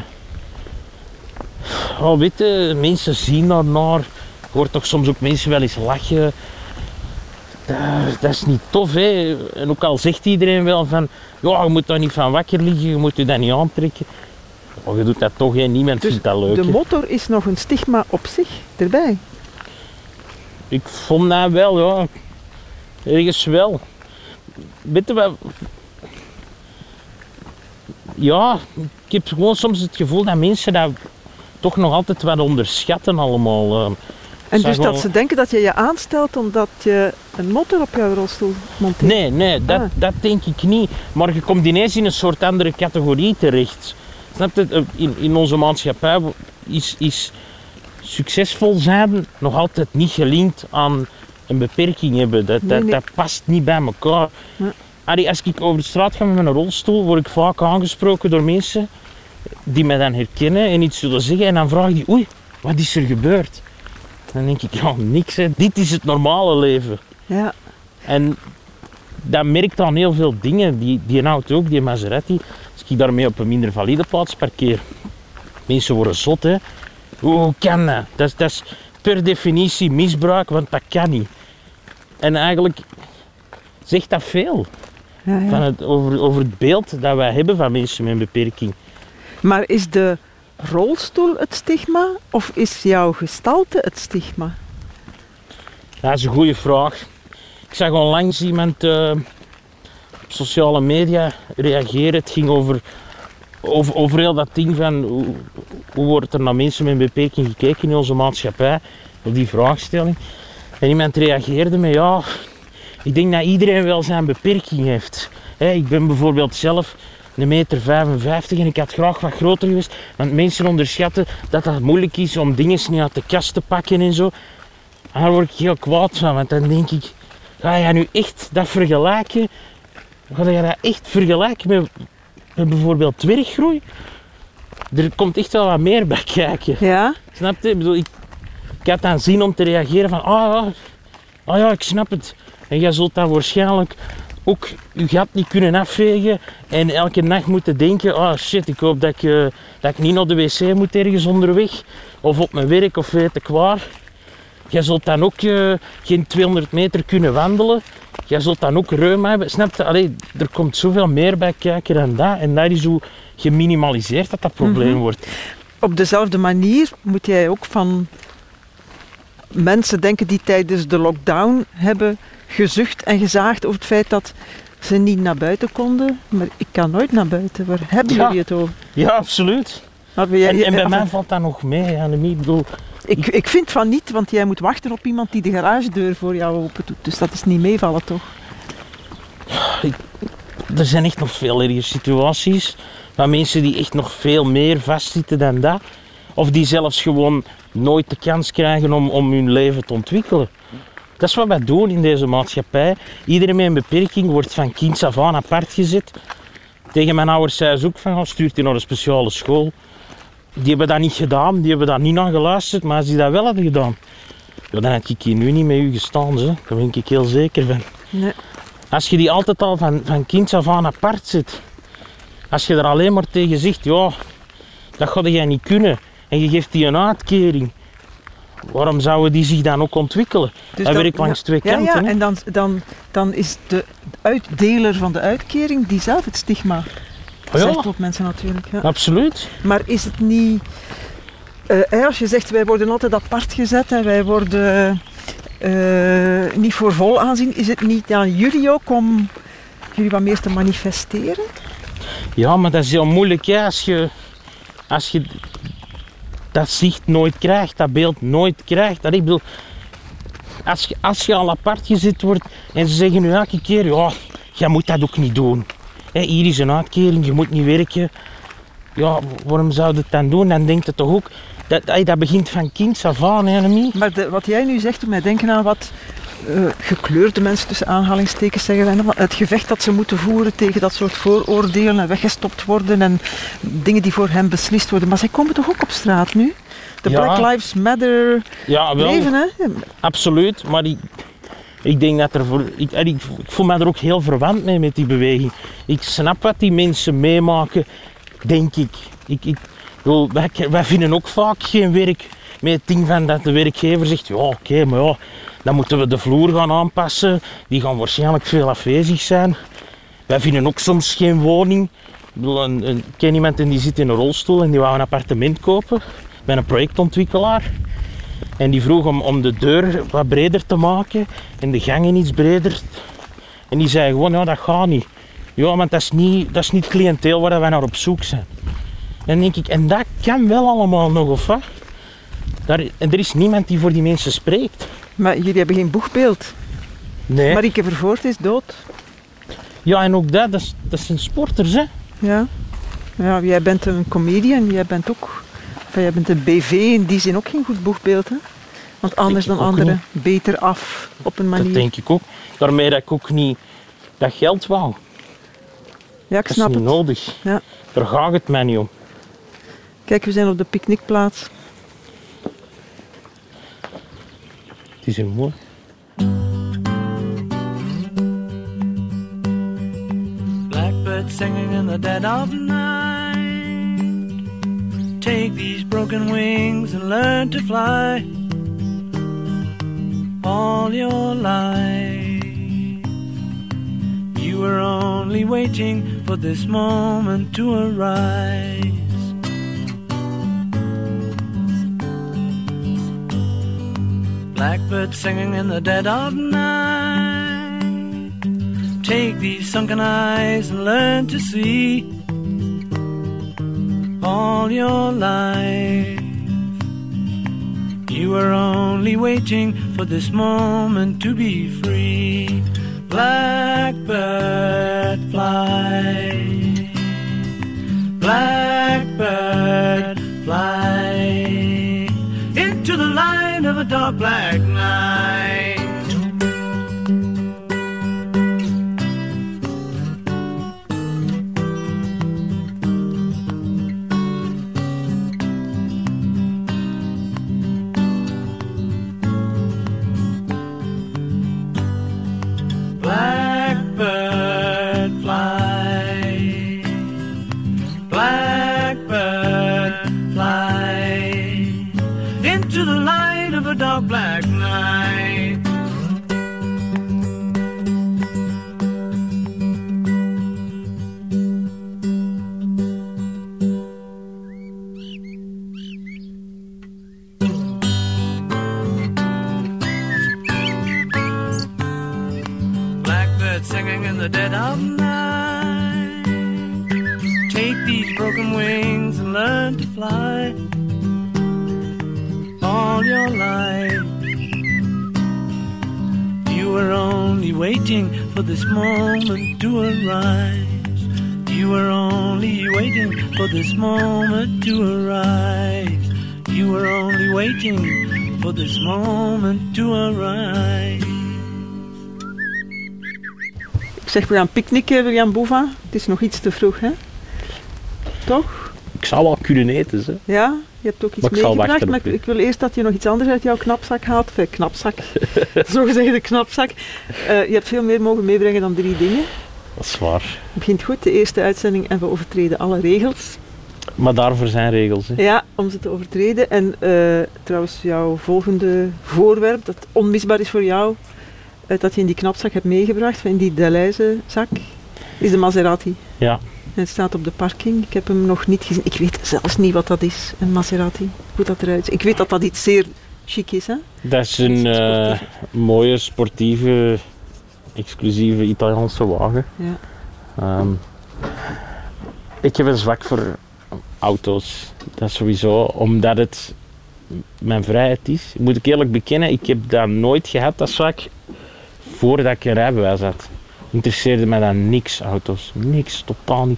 Oh, weet je, mensen zien daarnaar. Je hoort toch soms ook mensen wel eens lachen. Dat, dat is niet tof, hè. En ook al zegt iedereen wel van... Ja, je moet daar niet van wakker liggen, je moet je dat niet aantrekken. Oh, je doet dat toch, hè. Niemand Dus vindt dat leuk. de hè. motor is nog een stigma op zich erbij. Ik vond dat wel, ja. Ergens wel. Weet je wat? Ja, ik heb gewoon soms het gevoel dat mensen dat toch nog altijd wat onderschatten allemaal. eh. En Zeg dus wel- dat ze denken dat je je aanstelt omdat je een motor op jouw rolstoel monteert. Nee, nee, dat, Ah. dat denk ik niet. Maar je komt ineens in een soort andere categorie terecht. Snap je? In, in onze maatschappij is, is succesvol zijn nog altijd niet gelinkt aan een beperking hebben. Dat, Nee, dat, nee. dat past niet bij elkaar. Ja. Allee, als ik over de straat ga met mijn rolstoel, word ik vaak aangesproken door mensen die mij dan herkennen en iets zullen zeggen. En dan vraag ik, oei, wat is er gebeurd? Dan denk ik, ja, niks. Hè. Dit is het normale leven. Ja, En dat merkt aan heel veel dingen. Die, die auto ook, die Maserati. Als ik daarmee op een minder valide plaats parkeer, mensen worden zot, hè. Hoe kan dat? Dat is, dat is per definitie misbruik, want dat kan niet. En eigenlijk zegt dat veel ja, ja. van het, over, over het beeld dat wij hebben van mensen met een beperking. Maar is de rolstoel het stigma of is jouw gestalte het stigma? Dat is een goede vraag. Ik zag onlangs iemand eh, op sociale media reageren. Het ging over, over, over heel dat ding van hoe, hoe wordt er naar mensen met een beperking gekeken in onze maatschappij. Op die vraagstelling. En iemand reageerde met ja, ik denk dat iedereen wel zijn beperking heeft. Hè, ik ben bijvoorbeeld zelf een meter vijfenvijftig en ik had graag wat groter geweest. Want mensen onderschatten dat het moeilijk is om dingen niet uit de kast te pakken en zo. En daar word ik heel kwaad van, want dan denk ik, ga je nu echt dat vergelijken? Ga je dat echt vergelijken met, met bijvoorbeeld dwerggroei? Er komt echt wel wat meer bij kijken. Ja, Snap je? Ik bedoel, ik, ik had dan zin om te reageren van, ah ja, ah ja, ik snap het. En jij zult dan waarschijnlijk ook je gat niet kunnen afvegen en elke nacht moeten denken, ah shit, ik hoop dat ik, eh, dat ik niet naar de wc moet ergens onderweg, of op mijn werk, of weet ik waar. Jij zult dan ook eh, geen tweehonderd meter kunnen wandelen. Jij zult dan ook reuma hebben. Snap je? Allee, er komt zoveel meer bij kijken dan dat. En dat is hoe geminimaliseerd dat dat probleem wordt. op dezelfde manier moet jij ook van mensen denken die tijdens de lockdown hebben gezucht en gezaagd over het feit dat ze niet naar buiten konden. Maar ik kan nooit naar buiten. Waar hebben Ja. jullie het over? Ja, absoluut. Maar jij- En, en bij af- mij valt dat nog mee, Annemie. Ik bedoel, ik, ik vind van niet, want jij moet wachten op iemand die de garagedeur voor jou open doet. Dus dat is niet meevallen, toch? er zijn echt nog veel erger situaties. Van mensen die echt nog veel meer vastzitten dan dat. Of die zelfs gewoon nooit de kans krijgen om, om hun leven te ontwikkelen. Dat is wat wij doen in deze maatschappij. Iedereen met een beperking wordt van kinds af aan apart gezet. Tegen mijn ouders zei ze ook van, oh, stuurt die naar een speciale school. Die hebben dat niet gedaan, die hebben daar niet naar geluisterd. Maar als die dat wel hadden gedaan, ja, dan had ik hier nu niet met u gestaan. Zo. Daar ben ik heel zeker van. Nee. Als je die altijd al van, van kinds af aan apart zit. Als je er alleen maar tegen zegt, ja, dat ga jij niet kunnen. En je geeft die een uitkering. Waarom zouden die zich dan ook ontwikkelen? Dus dat dan- werkt langs ja, twee ja, kanten. Ja, hè. en dan, dan, dan is de uitdeler van de uitkering die zelf het stigma Oh ja. zegt op mensen natuurlijk. Ja. Absoluut. Maar is het niet... eh, hè, als je zegt, wij worden altijd apart gezet en wij worden eh, niet voor vol aanzien, is het niet aan jullie ook om jullie wat meer te manifesteren? Ja, maar dat is heel moeilijk hè, als je, als je dat zicht nooit krijgt, dat beeld nooit krijgt. Dat, ik bedoel, als je, als je al apart gezet wordt en ze zeggen nu elke keer, ja, jij moet dat ook niet doen. Hè, hier is een uitkering, je moet niet werken. ja, waarom zou je het dan doen? Dan denkt het toch ook, dat, ey, dat begint van kinds af aan, hè, Annemie? Maar de, wat jij nu zegt doet mij denken aan wat uh, gekleurde mensen tussen aanhalingstekens zeggen. En het gevecht dat ze moeten voeren tegen dat soort vooroordelen en weggestopt worden en dingen die voor hen beslist worden. Maar zij komen toch ook op straat nu? De Ja. Black Lives Matter Ja, wel, leven, hè? absoluut, maar ik, ik denk dat er voor... Ik, ik, ik voel me er ook heel verwant mee met die beweging. Ik snap wat die mensen meemaken, denk ik. ik, ik wel, wij, wij vinden ook vaak geen werk met het ding van dat de werkgever zegt, ja oké, okay, maar ja, dan moeten we de vloer gaan aanpassen. Die gaan waarschijnlijk veel afwezig zijn. Wij vinden ook soms geen woning. Ik, bedoel, een, een, ik ken iemand en die zit in een rolstoel en die wou een appartement kopen bij een projectontwikkelaar. En die vroeg om, om de deur wat breder te maken en de gangen iets breder. En die zei gewoon, ja, dat gaat niet. Ja, want dat is niet, dat is niet het cliënteel waar wij naar op zoek zijn. En dan denk ik, en dat kan wel allemaal nog, of wat? Daar, en er is niemand die voor die mensen spreekt. Maar jullie hebben geen boegbeeld. Nee. Marieke Vervoort is dood. Ja, en ook dat, dat, is, dat zijn sporters, hè. Ja. Ja, jij bent een comedian, jij bent ook... Enfin, jij bent een B V, in die zin ook geen goed boegbeeld, hè? Want anders Denk dan ik ook anderen beter af op een manier. Dat denk ik ook. Daarmee dat ik ook niet dat geld wou. Ja, ik Dat is snap niet het. nodig. Ja. Daar gaat het mij niet om. Kijk, we zijn op de picknickplaats. Het is hier mooi. Blackbird singing in the dead of night. Take these broken wings and learn to fly. All your life, you were only waiting for this moment to arise. Blackbird singing in the dead of night. Take these sunken eyes and learn to see. All your life, you were only waiting for this moment to be free. Blackbird fly, blackbird fly, into the light of a dark black night. Blackbird fly, blackbird fly, into the light of a dark black night. Blackbird singing in the dead of night. Take these broken wings and learn to fly. All your life, you were only waiting for this moment to arise. You were only waiting for this moment to arise. You were only waiting for this moment to arise. Ik zeg, we gaan picknicken, William Bova. Het is nog iets te vroeg, hè? Toch? Ik zou wel kunnen eten, hè. Ja? Je hebt ook iets Maar ik zal meegebracht, wachten maar op ik, u. ik wil eerst dat je nog iets anders uit jouw knapzak haalt. Enfin, knapzak. Zogezegde knapzak. Uh, je hebt veel meer mogen meebrengen dan drie dingen. Dat is waar. Het begint goed, de eerste uitzending en we overtreden alle regels. Maar daarvoor zijn regels, hè. Ja, om ze te overtreden. En uh, trouwens, jouw volgende voorwerp, dat onmisbaar is voor jou, uh, dat je in die knapzak hebt meegebracht, in die Deleuze zak, is de Maserati. Ja. En het staat op de parking. Ik heb hem nog niet gezien. Ik weet zelfs niet wat dat is, een Maserati. Hoe dat eruit ziet. Ik weet dat dat iets zeer chic is, hè? Dat is een uh, mooie, sportieve, exclusieve Italiaanse wagen. Ja. Um, ik heb een zwak voor auto's. Dat is sowieso, omdat het mijn vrijheid is. Moet ik eerlijk bekennen, ik heb dat nooit gehad, dat zwak, voordat ik een rijbewijs had. Interesseerde mij dan niks, auto's. Niks, totaal niet.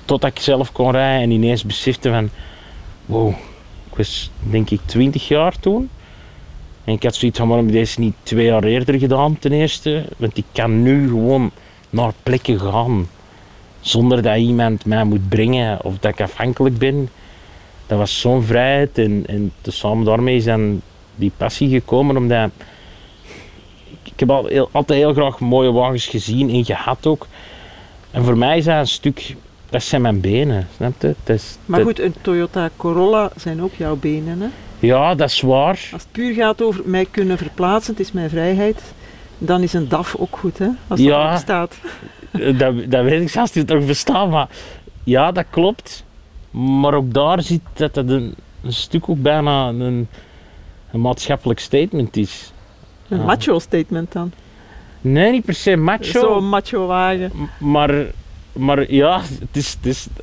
Totdat ik zelf kon rijden en ineens besefte van... Wow, ik was denk ik twintig jaar toen. En ik had zoiets van, waarom heb ik deze niet twee jaar eerder gedaan ten eerste? Want ik kan nu gewoon naar plekken gaan. Zonder dat iemand mij moet brengen of dat ik afhankelijk ben. Dat was zo'n vrijheid en, en samen daarmee is dan die passie gekomen. Omdat ik, ik heb al heel, altijd heel graag mooie wagens gezien en gehad ook. En voor mij is dat een stuk, dat zijn mijn benen, snap je? Dat is, Maar dat- goed, een Toyota Corolla zijn ook jouw benen. Hè? Ja, dat is waar. Als het puur gaat over mij kunnen verplaatsen, het is mijn vrijheid, dan is een D A F ook goed, hè? Als dat Ja. ook staat. Dat, dat weet ik zelfs niet of het bestaat, maar ja, dat klopt. Maar ook daar zit dat het een, een stuk ook bijna een, een maatschappelijk statement is. Een Ja. macho statement dan. Nee, niet per se macho, Zo'n macho wagen. m- maar, maar ja, het is, het, is,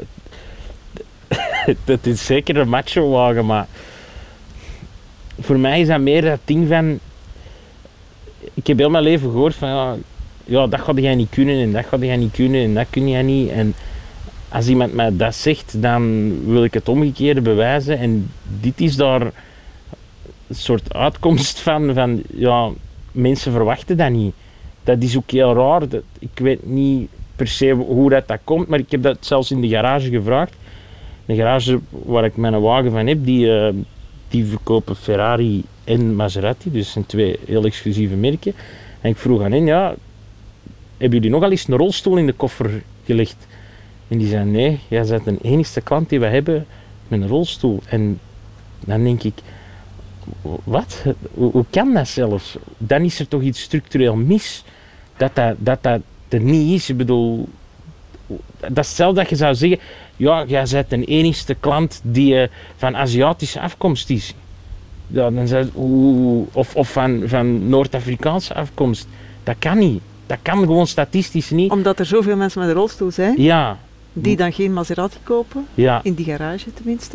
het is zeker een macho wagen, maar voor mij is dat meer dat ding van... Ik heb heel mijn leven gehoord van, ja, ja, dat ga jij niet kunnen en dat ga jij niet kunnen en dat kun jij niet. En als iemand mij dat zegt, dan wil ik het omgekeerde bewijzen. En dit is daar een soort uitkomst van, van ja, mensen verwachten dat niet. Dat is ook heel raar. Dat, ik weet niet per se hoe dat, dat komt, maar ik heb dat zelfs in de garage gevraagd. De garage waar ik mijn wagen van heb, die, uh, die verkopen Ferrari en Maserati, dus zijn twee heel exclusieve merken. En ik vroeg aan hen, ja, hebben jullie nogal eens een rolstoel in de koffer gelegd? En die zei, nee, jij bent de enige klant die we hebben met een rolstoel. En dan denk ik, wat? Hoe, hoe kan dat zelfs? Dan is er toch iets structureel mis dat dat, dat, dat er niet is. Ik bedoel, dat is hetzelfde dat je zou zeggen, ja, jij bent de enige klant die uh, van Aziatische afkomst is. Ja, dan zei, oeh, of of van, van Noord-Afrikaanse afkomst. Dat kan niet. Dat kan gewoon statistisch niet. Omdat er zoveel mensen met een rolstoel zijn, Ja, die dan geen Maserati kopen, ja, in die garage tenminste.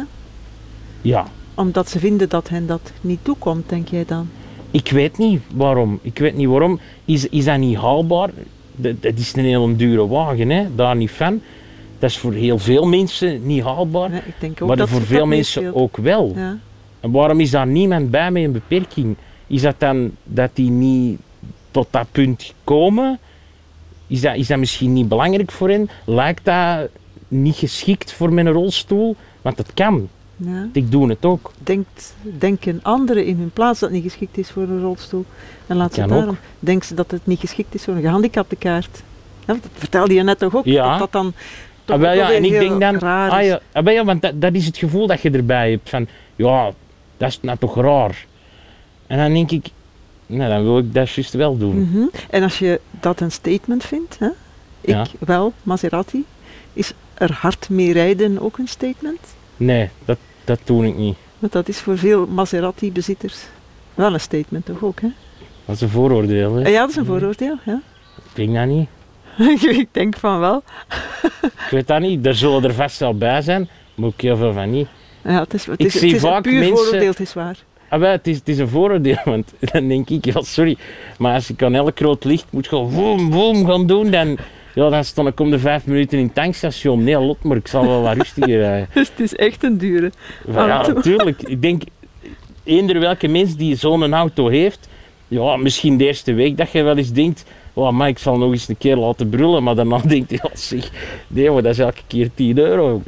ja. Omdat ze vinden dat hen dat niet toekomt, denk jij dan? Ik weet niet waarom. Ik weet niet waarom. Is, is dat niet haalbaar? Dat, dat is een heel dure wagen, hè? Daar niet van. Dat is voor heel veel mensen niet haalbaar. Ja, ik denk ook maar dat voor dat veel mensen meespeelt. ook wel. Ja. En waarom is daar niemand bij met een beperking? Is dat dan dat die niet tot dat punt komen? Is dat, is dat misschien niet belangrijk voor hen? Lijkt dat niet geschikt voor mijn rolstoel? Want het kan. Ja. Ik doe het ook. Denkt, denken anderen in hun plaats dat het niet geschikt is voor een rolstoel? En laat ze Kan daarom. ook. Denken ze dat het niet geschikt is voor een gehandicaptenkaart? Ja, dat vertelde je net toch ook? Ja. Dat dat dan toch Ah, wel, ook ja, wel en ik heel denk dan, raar ah, is. ja, ah, wel, ja, want dat, dat is het gevoel dat je erbij hebt van, ja, dat is nou toch raar. En dan denk ik, nou, dan wil ik dat juist wel doen. Mhm. En als je dat een statement vindt, hè? ik Ja. wel, Maserati, is er hard mee rijden ook een statement? Nee, dat, dat doe ik niet. Want dat is voor veel Maserati-bezitters wel een statement toch ook, hè? Dat is een vooroordeel, hè. Eh, Ja, dat is een vooroordeel, ja. Ik denk dat niet. Ik denk van wel. Ik weet dat niet. Er zullen er vast wel bij zijn, maar ook heel veel van niet. Ja, het is, het Ik is, zie het is een vaak puur mensen- vooroordeel, het is waar. Ah, wel, het, is, het is een vooroordeel, want dan denk ik, ja, sorry, maar als ik aan elk rood licht moet gaan woem, woem gaan doen, dan, ja, dan stond ik om de vijf minuten in het tankstation. Nee, lot, maar ik zal wel wat rustiger rijden. Dus het is echt een dure. Ja, Auto. natuurlijk. Ik denk, eender welke mens die zo'n auto heeft, ja, misschien de eerste week dat je wel eens denkt, oh, maar ik zal nog eens een keer laten brullen, maar daarna denkt je, ja, zeg, nee, maar dat is elke keer tien euro.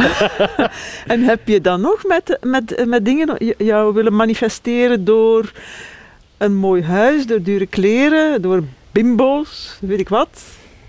En heb je dan nog met, met, met dingen j- jou willen manifesteren door een mooi huis, door dure kleren, door bimbo's, weet ik wat?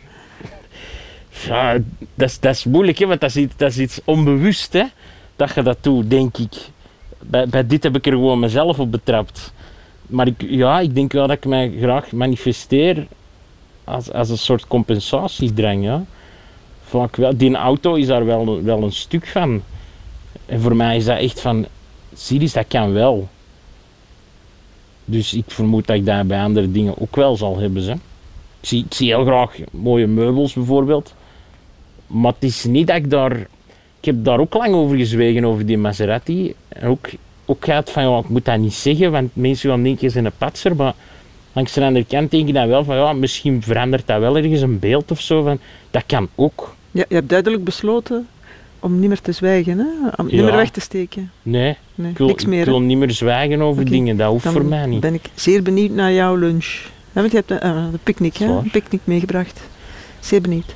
Ja, dat is, dat is moeilijk, hè, want dat is, iets, dat is iets onbewust, hè, dat je dat doet, denk ik. Bij, bij dit heb ik er gewoon mezelf op betrapt. Maar ik, ja, ik denk wel dat ik mij graag manifesteer als, als een soort compensatiedrang. Ja. Vaak wel. Die auto is daar wel, wel een stuk van. En voor mij is dat echt van, zie eens, dat kan wel. Dus ik vermoed dat ik dat bij andere dingen ook wel zal hebben. Hè. Ik, zie, ik zie heel graag mooie meubels bijvoorbeeld. Maar het is niet dat ik daar... Ik heb daar ook lang over gezwegen, over die Maserati. En ook, ook gehad van, ja, ik moet dat niet zeggen, want mensen gaan denken, ze zijn een patser. Maar langs de andere kant denk ik dan wel van, ja, misschien verandert dat wel ergens een beeld of zo. Van, dat kan ook. Ja, je hebt duidelijk besloten om niet meer te zwijgen, hè? Om niet Ja. meer weg te steken. Nee, Nee, ik wil, niks meer. ik hè? wil niet meer zwijgen over Oké, dingen, dat hoeft Dan voor mij niet. ben ik zeer benieuwd naar jouw lunch. Ja, want je hebt een, uh, een picknick, hè? Zwaar. Een picknick meegebracht. Zeer benieuwd.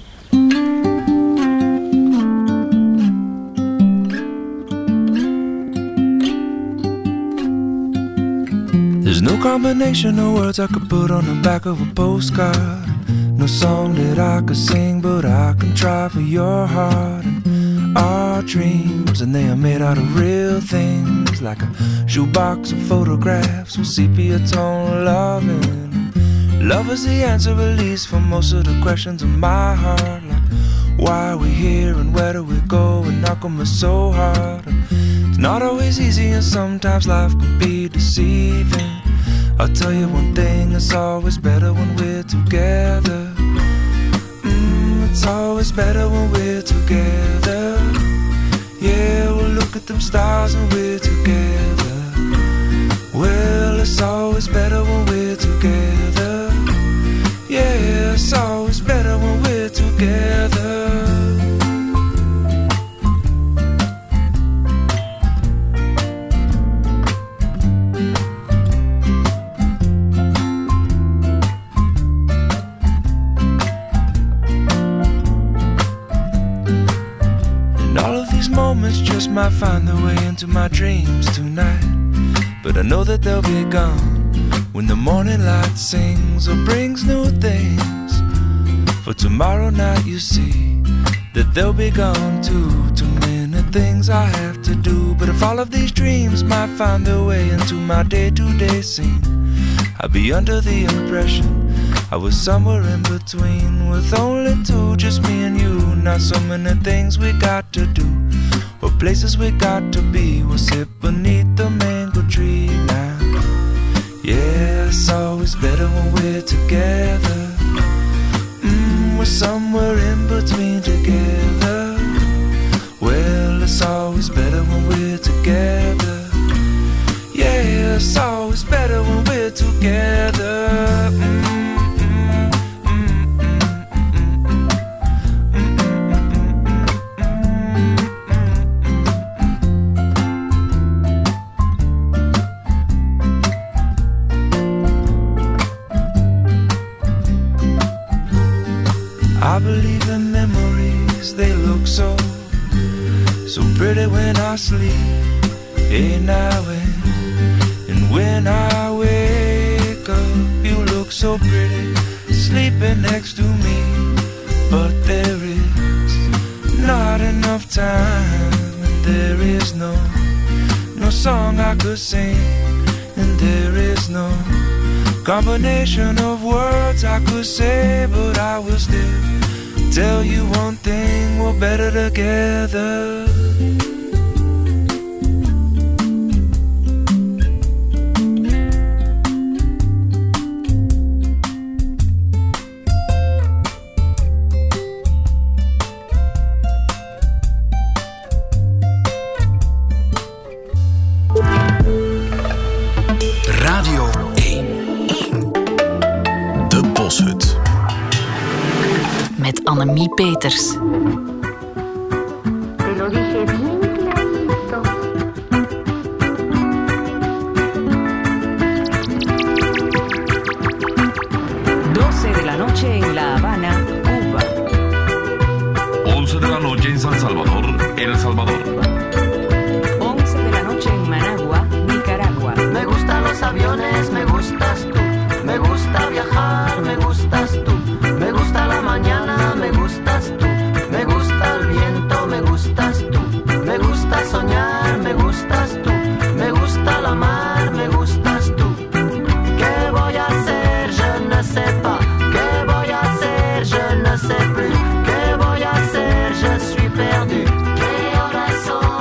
There's no combination of words I could put on the back of a postcard. No song that I could sing, but I can try for your heart. And our dreams, and they are made out of real things, like a shoebox of photographs with sepia tone loving. Love is the answer, at least, for most of the questions in my heart. Like, why are we here and where do we go? And how come it's so hard? And it's not always easy, and sometimes life can be deceiving. I'll tell you one thing, it's always better when we're together. Mm, it's always better when we're together. Yeah, we'll look at them stars and we're together. Well, it's always better when we're together. Yeah, it's always better when we're together. Moments just might find their way into my dreams tonight, but I know that they'll be gone when the morning light sings or brings new things. For tomorrow night you see that they'll be gone too. Too many things I have to do, but if all of these dreams might find their way into my day-to-day scene, I'd be under the impression I was somewhere in between, with only two, just me and you. Not so many things we got to do, or places we got to be. We'll sit beneath the mango tree now. Yeah, it's always better when we're together. Mm, we're somewhere in between together. Well, it's always better when we're together. Yeah, it's always better when we're together. Mm. I believe in memories, they look so, so pretty when I sleep. Hey now and, and when I wake up, you look so pretty, sleeping next to me. But there is not enough time, and there is no, no song I could sing, and there is no combination of words I could say, but I will still tell you one thing, we're better together. Radio één. De Boshut. Met Annemie Peters. Te lo dije bien clarito. doce de la noche en La Habana, Cuba. once de la noche en San Salvador, El Salvador. once de la noche en Managua, Nicaragua. Me gustan los aviones, me gustas tú. Me gusta viajar, me gustas tú. Me gusta la mañana, me gustas tú. Me gusta el viento, me gustas tú. Me gusta soñar, me gustas tú. Me gusta la mar, me gustas tú. ¿Qué voy a hacer? Je ne sais pas. ¿Qué voy a hacer? Je ne sais plus. ¿Qué voy a hacer? Je suis perdu. ¿Qué horas son?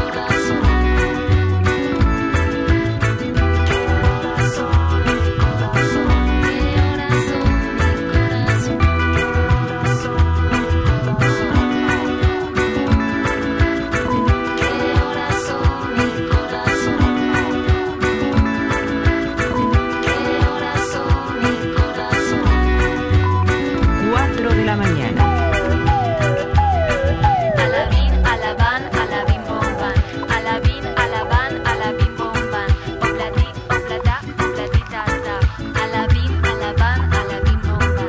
cuatro de la mañana. Alabín, alabán, alabín, bomban. Alabín, alabán, alabín, bomban. Obladí, obladá, obladita, da. Alabín, alabán, alabín, bomban.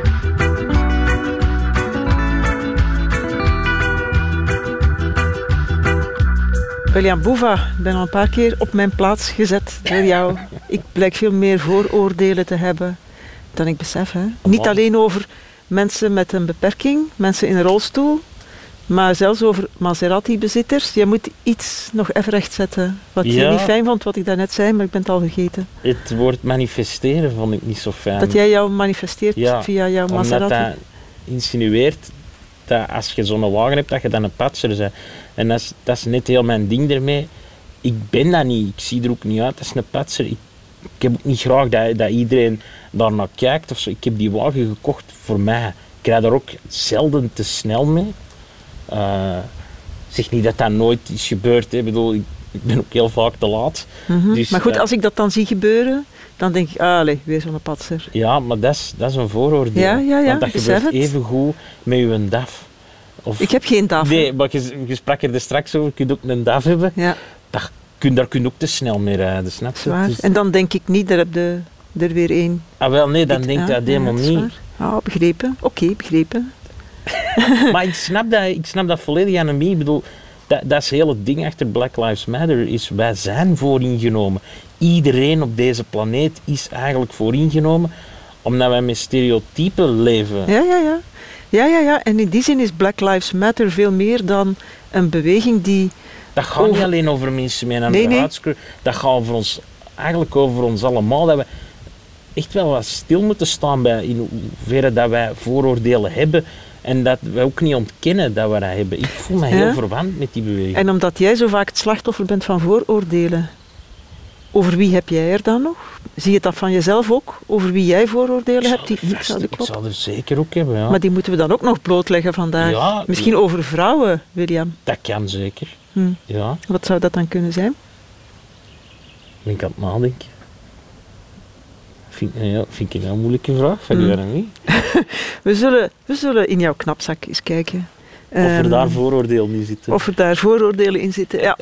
William Boeva, ik ben al een paar keer op mijn plaats gezet door jou. Ik blijk veel meer vooroordelen te hebben dan ik besef. Hè. Niet alleen over mensen met een beperking, mensen in een rolstoel, maar zelfs over Maserati-bezitters. Je moet iets nog even rechtzetten. Wat je Ja. niet fijn vond, wat ik daarnet zei, maar ik ben het al vergeten. Het woord manifesteren vond ik niet zo fijn. Dat jij jou manifesteert Ja, via jouw omdat Maserati. dat insinueert dat als je zo'n wagen hebt, dat je dan een patser bent. En dat is, dat is net heel mijn ding ermee. Ik ben dat niet, ik zie er ook niet uit als een patser. Ik, ik heb ook niet graag dat, dat iedereen daar naar kijkt of zo. Ik heb die wagen gekocht voor mij. Ik rijd daar ook zelden te snel mee. Uh, zeg niet dat dat nooit is gebeurd. Hè. Ik bedoel, ik, ik ben ook heel vaak te laat. Mhm. Dus, maar goed, uh, als ik dat dan zie gebeuren, dan denk ik, ah, allee, weer zo'n patser. Ja, maar dat is, dat is een vooroordeel. Ja, ja, ja, Want dat besef gebeurt het. even goed met je D A F. Of, Ik heb geen D A F. Nee, maar je, je sprak er dus straks over, je kunt ook een D A F hebben. Ja. Dat, kun, daar kun je ook te snel mee rijden, snap je? Zwaar. Dus- En dan denk ik niet, daar heb je er weer één. ah, wel, nee, dan Ik- denk je ja, dat helemaal ja, dat is niet. waar. Ah, begrepen. Oké, begrepen. Maar ik snap, dat, ik snap dat volledig aan hem. Ik bedoel, dat, dat is het hele ding achter Black Lives Matter, is wij zijn vooringenomen. Iedereen op deze planeet is eigenlijk vooringenomen, omdat wij met stereotypen leven. Ja, ja, ja. Ja, ja, ja. En in die zin is Black Lives Matter veel meer dan een beweging die... Dat gaat over- niet alleen over mensen met een Nee, andere nee. huidskleur, dat gaat over ons, eigenlijk over ons allemaal. Dat we echt wel wat stil moeten staan bij in hoeverre dat wij vooroordelen hebben en dat wij ook niet ontkennen dat we dat hebben. Ik voel me heel Ja. verwant met die beweging. En omdat jij zo vaak het slachtoffer bent van vooroordelen, over wie heb jij er dan nog? Zie je dat van jezelf ook? Over wie jij vooroordelen hebt die niet Vast, zouden ik kloppen? zal er zeker ook hebben, ja. Maar die moeten we dan ook nog blootleggen vandaag. Ja, Misschien ja. over vrouwen, William. Dat kan zeker. Hm. Ja, Wat zou dat dan kunnen zijn? ben ik aan het nadenken. Vind, ja, vind ik een heel moeilijke vraag van Hm. u en wie. We zullen, we zullen in jouw knapzak eens kijken. Of er Ehm, daar vooroordelen in zitten. Of er daar vooroordelen in zitten, ja.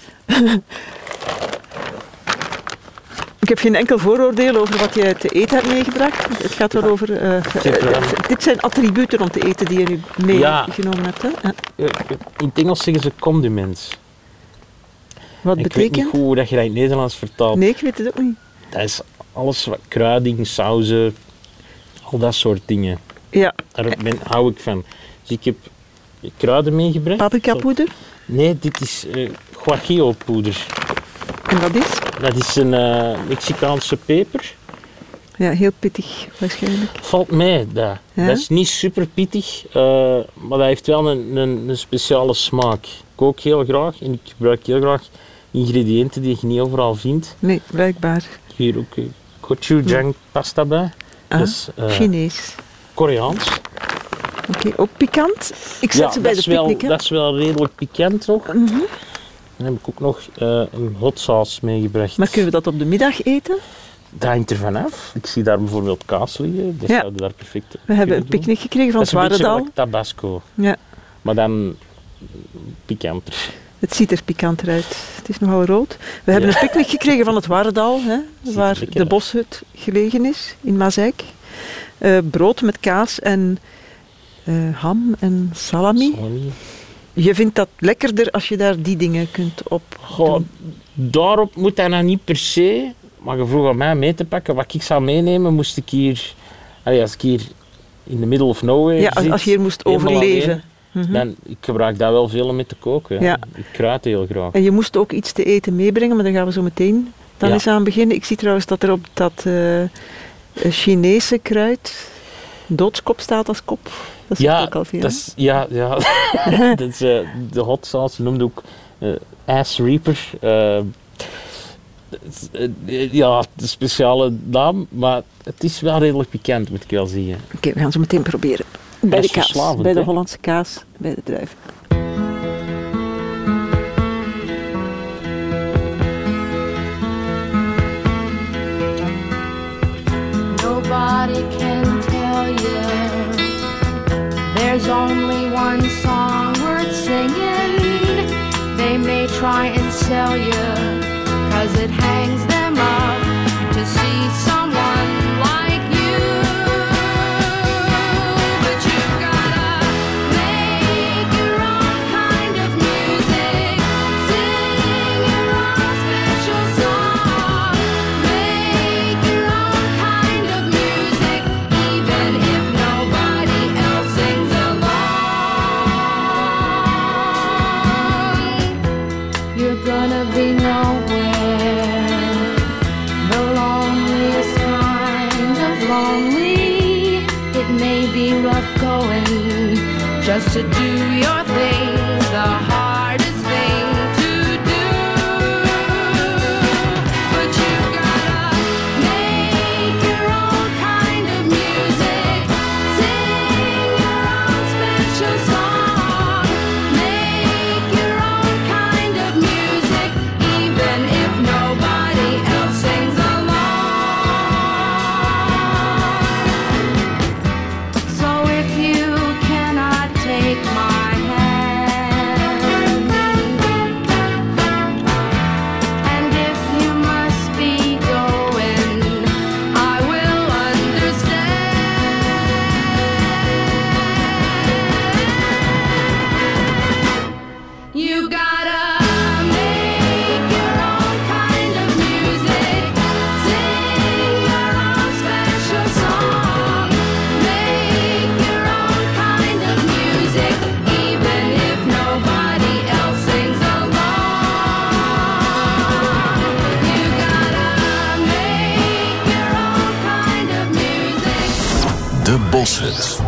Ik heb geen enkel vooroordeel over wat je te eten hebt meegebracht. Het gaat wel over... eh, eh, Zeker. dit zijn attributen om te eten die je nu Ja. meegenomen hebt. Hè? Ja. Eh, In het Engels zeggen ze condiments. Wat Ik weet niet betekent? goed hoe dat je dat in het Nederlands vertaalt. Nee, ik weet het ook niet. Dat is alles wat kruiding, sauzen, al dat soort dingen. Ja, Daar ben, hou ik van. Dus ik heb kruiden meegebracht. paprikapoeder. Nee, dit is uh, guajillo poeder. En wat is? Dat is een eh, Mexicaanse peper. Ja, heel pittig waarschijnlijk. Valt mee, dat. Ja? Dat is niet super pittig, eh, maar dat heeft wel een, een, een speciale smaak. Ik ook heel graag en ik gebruik heel graag ingrediënten die je niet overal vindt. Nee, blijkbaar. Hier ook uh, gochujang pasta bij. Ah, dus, uh, Chinees. Koreaans. Oké, okay, ook pikant. Ik zet ja, ze bij dat de is wel, picknick. dat is wel redelijk pikant nog. Mm-hmm. Dan heb ik ook nog uh, een hot sauce meegebracht. Maar kunnen we dat op de middag eten? Dat hangt er vanaf. Ik zie daar bijvoorbeeld kaas liggen. Dat ja. zouden daar perfect We hebben een picknick gekregen van Zwarendal. Dat is een beetje tabasco. Ja. Maar dan pikanter. Het ziet er pikanter uit. Het is nogal rood. We hebben ja. een picknick gekregen van het Warendal, hè, waar de boshut gelegen is, in Mazeik. Uh, brood met kaas en uh, ham en salami. salami. Je vindt dat lekkerder als je daar die dingen kunt op Goh, daarop moet dat nou niet per se. Maar je vroeg aan mij mee te pakken. Wat ik zou meenemen, moest ik hier... Allee, als ik hier in the middle of nowhere Ja, als, zit, als je hier moest overleven. Alleen, mm-hmm. dan, ik gebruik dat wel veel om mee te koken. Ja. Ik kruid heel graag. En je moest ook iets te eten meebrengen, maar daar gaan we zo meteen dan ja. eens aan beginnen. Ik zie trouwens dat er op dat uh, Chinese kruid doodskop staat als kop. Dat is ja, ook al veel. Dat is, ja, ja. dat is, uh, de hot sauce noemde ook uh, Ass Reaper. Uh, uh, ja, de speciale naam, maar het is wel redelijk pikant, moet ik wel zeggen. Oké, okay, we gaan zo meteen proberen. Bij de kaas, bij de hè? Hollandse kaas, bij de druiven. Nobody can tell you there's only one song worth singing. They may try and sell you, cause it hangs them up to see someone like you. But you've gotta make your own kind of music, sing your own special song, make your own kind of music, even if nobody else sings along. You're gonna be nowhere, lonely. It may be rough going just to do your thing, the hardest thing to do. But you've gotta make your own kind of music, sing your own special song, make your own kind of music, even if nobody else sings along. Boshut.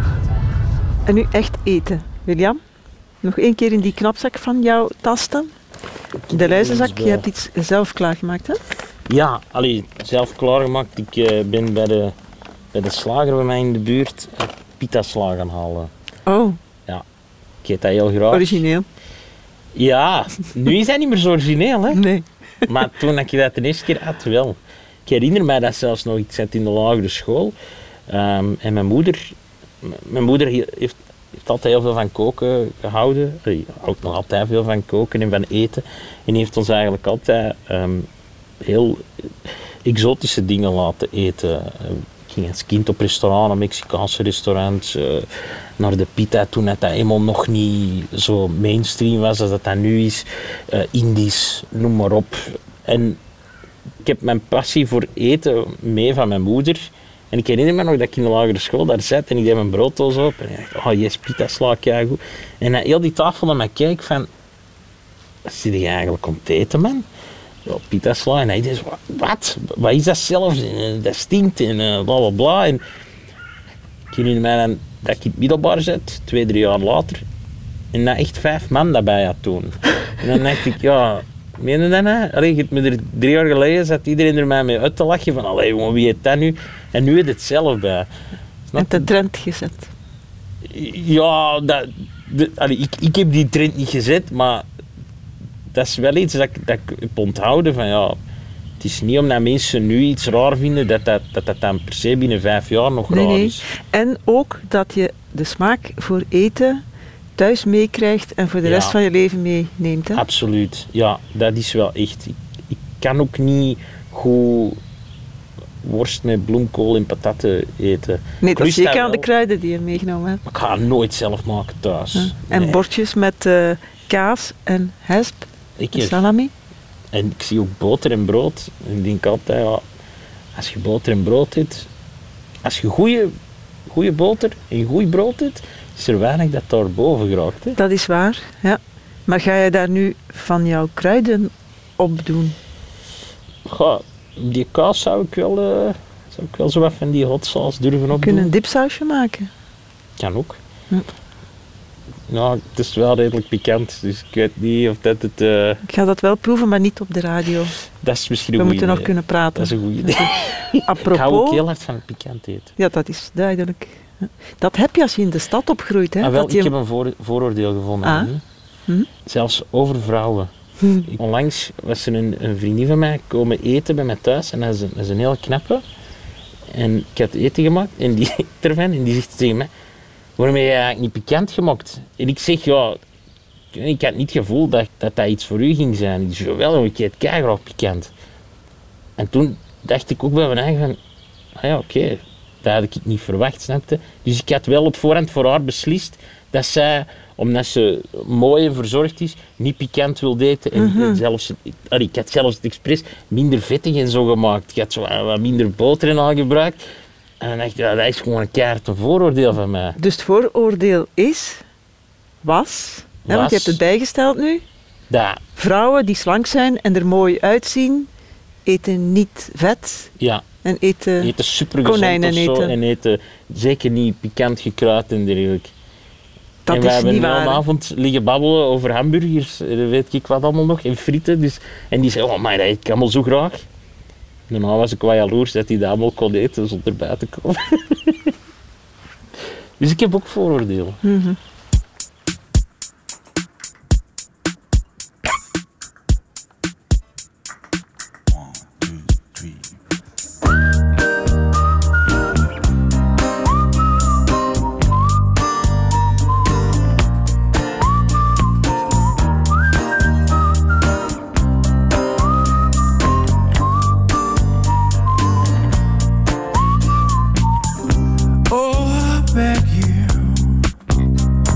En nu echt eten. William, nog één keer in die knapzak van jou tasten. De lijzenzak, je hebt iets zelf klaargemaakt, hè? Ja, allee, zelf klaargemaakt. Ik uh, ben bij de, bij de slager bij mij in de buurt pita-sla gaan halen. Oh. Ja, ik eet dat heel graag. Origineel. Ja, nu is dat niet meer zo origineel, hè? Nee. Maar toen ik dat de eerste keer had, wel. Ik herinner mij dat zelfs nog, ik zat in de lagere school. Um, en mijn moeder, m- mijn moeder heeft, heeft altijd heel veel van koken gehouden. Hij houdt nog altijd veel van koken en van eten. En heeft ons eigenlijk altijd um, heel exotische dingen laten eten. Ik ging als kind op restaurants, Mexicaanse restaurants, uh, naar de pita toen dat, dat helemaal nog niet zo mainstream was als dat, dat nu is. Uh, Indisch, noem maar op. En ik heb mijn passie voor eten mee van mijn moeder. En ik herinner me nog dat ik in de lagere school daar zat en ik deed mijn brooddoos op en ik dacht, oh yes, pita sla, keigoed. En hij heel die tafel naar mij keek van, wat zit je eigenlijk om te eten, man? Zo, pita sla. En hij zei, wat? Wat is dat zelf? Dat stinkt en uh, bla bla bla. En ik herinner me dan dat ik in het middelbaar zat, twee, drie jaar later. En dat echt vijf man daarbij had toen. En dan dacht ik, ja, Meen je dat nou? Allee, je hebt me er drie jaar geleden zat iedereen er mij mee uit te lachen van allee, jongen, wie heeft dat nu? En nu is het zelf bij. En de trend gezet. Ja, dat, de, allee, ik, ik heb die trend niet gezet, maar dat is wel iets dat ik, dat ik heb onthouden van ja, het is niet omdat mensen nu iets raar vinden dat dat, dat, dat dan per se binnen vijf jaar nog Nee, raar nee. is. En ook dat je de smaak voor eten thuis meekrijgt en voor de Ja. rest van je leven meeneemt. Hè? Absoluut, ja, dat is wel echt. Ik, ik kan ook niet goed worst met bloemkool en patatten eten. Nee, Ik dat is lust zeker aan de wel, kruiden die je meegenomen hebt. maar ik ga het nooit zelf maken thuis. Ja. En Nee. bordjes met eh, kaas en hesp Ik en eet- salami. En ik zie ook boter en brood. En ik denk altijd, ja, als je boter en brood eet, als je goede, goede boter en goed brood eet, is er weinig dat daar boven geraakt. Hè? Dat is waar, ja. Maar ga je daar nu van jouw kruiden op doen? Goh, die kaas zou ik wel, eh, zou ik wel zo wat van die hot sauce durven We opdoen. kunnen een dipsausje maken. Kan ook. Hm. Nou, het is wel redelijk pikant, dus ik weet niet of dat het... eh, Ik ga dat wel proeven, maar niet op de radio. dat is misschien een We goed moeten nog idee. kunnen praten. Dat is een goed idee. Ik hou ook Apropos, heel hard van het pikant eten. ja, dat is duidelijk. Dat heb je als je in de stad opgroeit. Hè? Ah, wel, dat je... ik heb een voor, vooroordeel gevonden. Ah. Hè. Hm? Zelfs over vrouwen. Hm. Onlangs was er een, een vriendin van mij komen eten bij mij thuis en dat is een, dat is een heel knappe. En ik had eten gemaakt en die eet ervan en die zegt tegen mij, waarom heb je eigenlijk niet pikant gemaakt? En ik zeg, ja, ik had niet het gevoel dat dat, dat iets voor u ging zijn. Ik zeg, wel, ik eet keigraag pikant. En toen dacht ik ook bij mijn eigen van, ah ja, oké, okay, dat had ik niet verwacht, snapte. Dus ik had wel op voorhand voor haar beslist dat zij, omdat ze mooi en verzorgd is, niet pikant wilde eten. En, Mhm. en zelfs, allee, ik had zelfs het expres minder vettig en zo gemaakt. Ik had zo wat minder boter en al gebruikt. En dan dacht ik, ja, dat is gewoon een keihard een vooroordeel van mij. Dus het vooroordeel is, was, hè, want Was. je hebt het bijgesteld nu, Dat, vrouwen die slank zijn en er mooi uitzien, eten niet vet ja, en eten... eten supergezond konijnen of zo. eten. En eten zeker niet pikant gekruid en dergelijke. Dat en is wij hebben niet een hele waar. avond liggen babbelen over hamburgers, eh, weet ik wat allemaal nog, en frieten. Dus, en die zei, oh maar dat eet ik allemaal zo graag. Daarna was ik wel jaloers dat hij dat allemaal kon eten zonder bij te komen. Dus ik heb ook vooroordelen. Mhm. Oh, I beg you,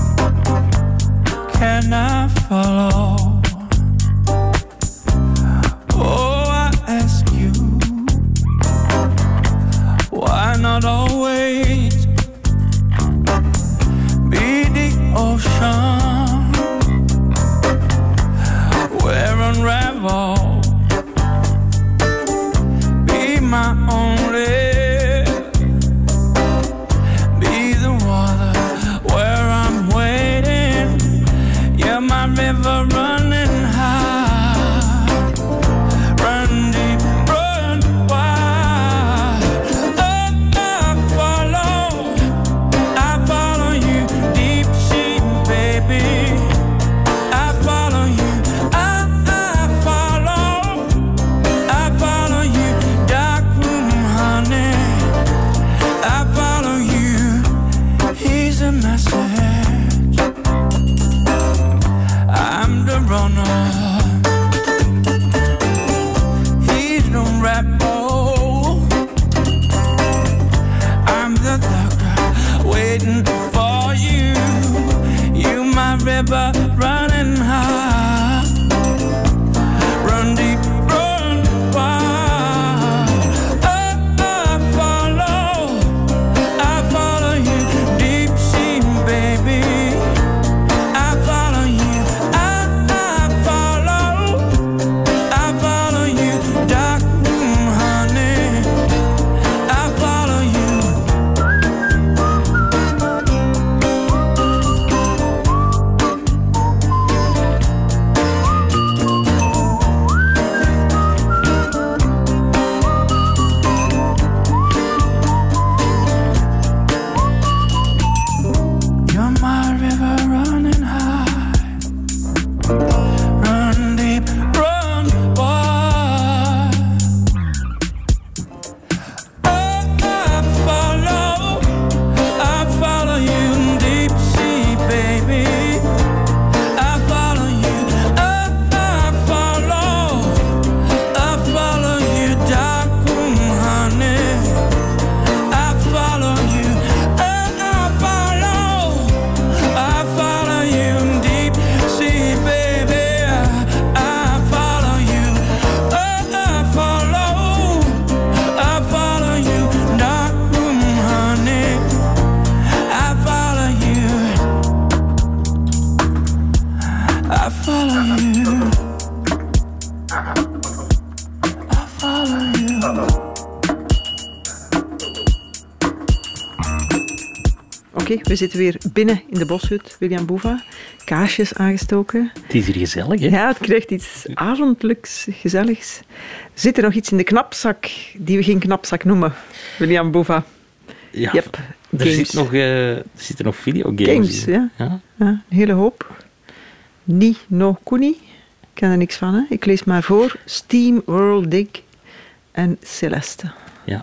Oké, we zitten weer binnen in de boshut, William Boeva. Kaarsjes aangestoken. Het is hier gezellig, hè? Ja, het krijgt iets avondelijks, gezelligs. Zit er nog iets in de knapzak die we geen knapzak noemen, William Boeva? Ja, Yep, er, zit nog, uh, er zitten nog videogames games, in. Ja. Ja? Ja, een hele hoop. Ni no Kuni, ik ken er niks van. Hè. Ik lees maar voor. Steam, World Dig en Celeste. Ja.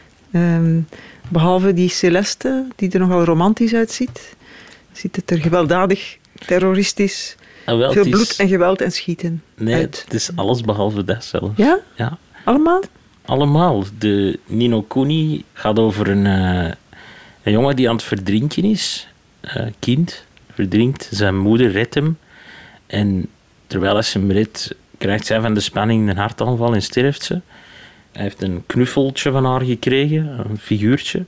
Um, behalve die Celeste, die er nogal romantisch uitziet, ziet het er gewelddadig, terroristisch, Ah, wel, veel het is- bloed en geweld en schieten Nee, uit. het is alles behalve dat zelf. Ja? Ja. Allemaal? Allemaal. De Ni no Kuni gaat over een, eh, een jongen die aan het verdrinken is. Eh, kind, verdrinkt. Zijn moeder redt hem. En terwijl hij hem redt, krijgt zij van de spanning een hartaanval en sterft ze. Hij heeft een knuffeltje van haar gekregen, een figuurtje.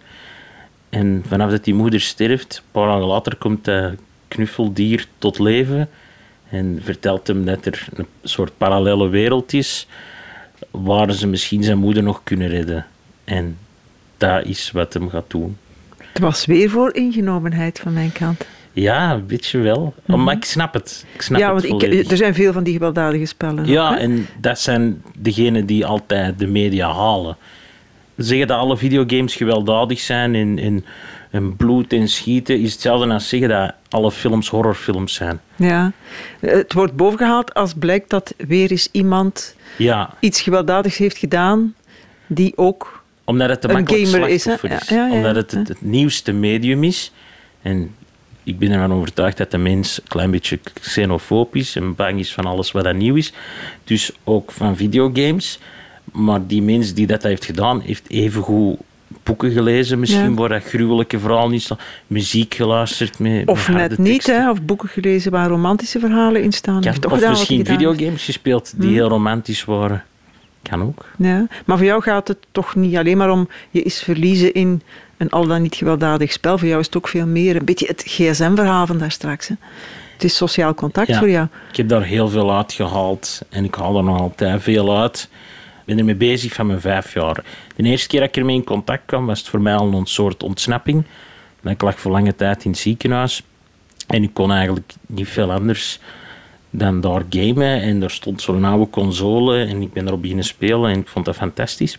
En vanaf dat die moeder sterft, een paar dagen later komt dat knuffeldier tot leven en vertelt hem dat er een soort parallele wereld is waar ze misschien zijn moeder nog kunnen redden. En dat is wat hem gaat doen. Het was weer voor ingenomenheid van mijn kant. Ja, een beetje wel. Mhm. Maar ik snap het. Ik snap ja, het want ik, volledig. er zijn veel van die gewelddadige spellen. Ja, ook, hè? en dat zijn degenen die altijd de media halen. Ze zeggen dat alle videogames gewelddadig zijn en, en, en bloed en schieten is hetzelfde als zeggen dat alle films horrorfilms zijn. Ja. Het wordt bovengehaald als blijkt dat weer eens iemand Ja, iets gewelddadigs heeft gedaan die ook omdat het een een makkelijk gamer is. Hè? slachtoffer is. Ja, ja, ja, Omdat het ja. het, het nieuwste medium is. En ik ben ervan overtuigd dat de mens een klein beetje xenofoob is en bang is van alles wat dat nieuw is. Dus ook van videogames. Maar die mens die dat heeft gedaan, heeft evengoed boeken gelezen, misschien Ja. waar dat gruwelijke verhalen in staan, muziek geluisterd met, Of met net harde niet, teksten. hè? Of boeken gelezen waar romantische verhalen in staan. Kan. Heeft toch Of gedaan wat hij misschien gedaan heeft. videogames gespeeld die Hmm. heel romantisch waren. Kan ook. Ja. Maar voor jou gaat het toch niet alleen maar om je is verliezen in een al dan niet gewelddadig spel. Voor jou is het ook veel meer een beetje het gsm-verhaal van daar straks. Hè? Het is sociaal contact Ja, voor jou. Ik heb daar heel veel uitgehaald en ik haal er nog altijd veel uit. Ik ben ermee bezig van mijn vijf jaar. De eerste keer dat ik ermee in contact kwam, was het voor mij al een soort ontsnapping. Want ik lag voor lange tijd in het ziekenhuis en ik kon eigenlijk niet veel anders dan daar gamen. En er stond zo'n oude console en ik ben erop beginnen spelen en ik vond dat fantastisch.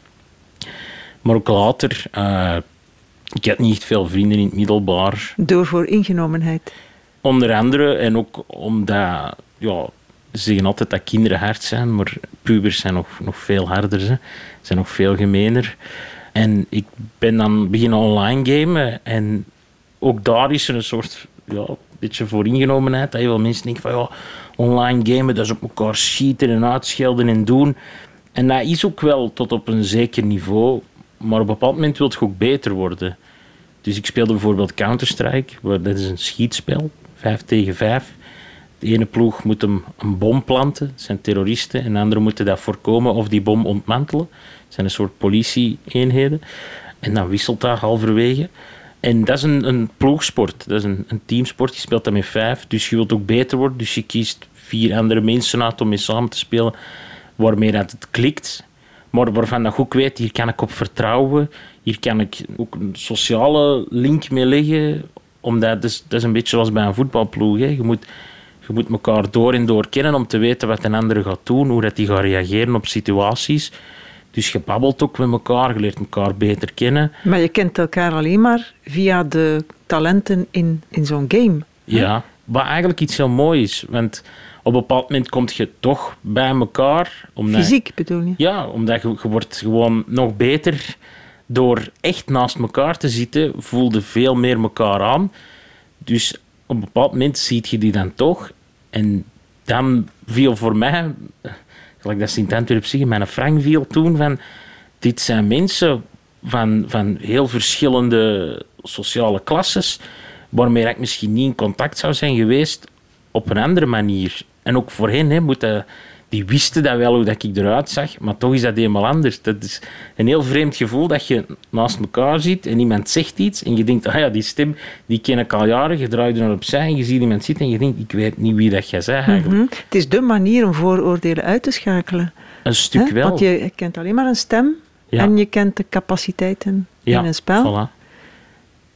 Maar ook later, eh, ik had niet echt veel vrienden in het middelbaar. Door voor ingenomenheid. Onder andere, en ook omdat, ja, ze zeggen altijd dat kinderen hard zijn, maar pubers zijn nog, nog veel harder, ze zijn nog veel gemener. En ik ben dan beginnen online gamen en ook daar is er een soort, ja, beetje vooringenomenheid, dat je wel mensen denken van, ja, online gamen, dat is op elkaar schieten en uitschelden en doen. En dat is ook wel tot op een zeker niveau, maar op een bepaald moment wil je ook beter worden. Dus ik speelde bijvoorbeeld Counter-Strike, waar- dat is een schietspel, vijf tegen vijf. De ene ploeg moet een, een bom planten, dat zijn terroristen, en de andere moeten dat voorkomen of die bom ontmantelen. Dat zijn een soort politie-eenheden. En dan wisselt dat halverwege. En dat is een, een ploegsport, dat is een, een teamsport, je speelt dat met vijf, dus je wilt ook beter worden, dus je kiest vier andere mensen uit om mee samen te spelen, waarmee dat het klikt. Maar waarvan dat ik ook weet, hier kan ik op vertrouwen. Hier kan ik ook een sociale link mee leggen. Omdat, dat is, dat is een beetje zoals bij een voetbalploeg. Hè. Je, moet, je moet elkaar door en door kennen om te weten wat een ander gaat doen, hoe dat die gaat reageren op situaties. Dus je babbelt ook met elkaar, je leert elkaar beter kennen. Maar je kent elkaar alleen maar via de talenten in, in zo'n game. Ja, wat eigenlijk iets heel moois is. Want op een bepaald moment kom je toch bij elkaar. Omdat, Fysiek bedoel je? Ja, omdat je, je wordt gewoon nog beter door echt naast elkaar te zitten, voelde veel meer elkaar aan. Dus op een bepaald moment ziet je die dan toch. En dan viel voor mij, gelijk dat Sint-Antwerp zeggen, mijn frank viel toen van, dit zijn mensen van, van heel verschillende sociale klasses, waarmee ik misschien niet in contact zou zijn geweest op een andere manier. En ook voor hen, hè, moet dat, die wisten dat wel hoe dat ik eruit zag, maar toch is dat helemaal anders. Dat is een heel vreemd gevoel dat je naast elkaar zit en iemand zegt iets en je denkt, ah ja, die stem die ken ik al jaren, je draait er naar opzij en je ziet iemand zitten en je denkt, ik weet niet wie dat jij zei eigenlijk. Mhm. Het is de manier om vooroordelen uit te schakelen. Een stuk Hè? wel. Want je kent alleen maar een stem Ja. en je kent de capaciteiten Ja, in een spel. voilà.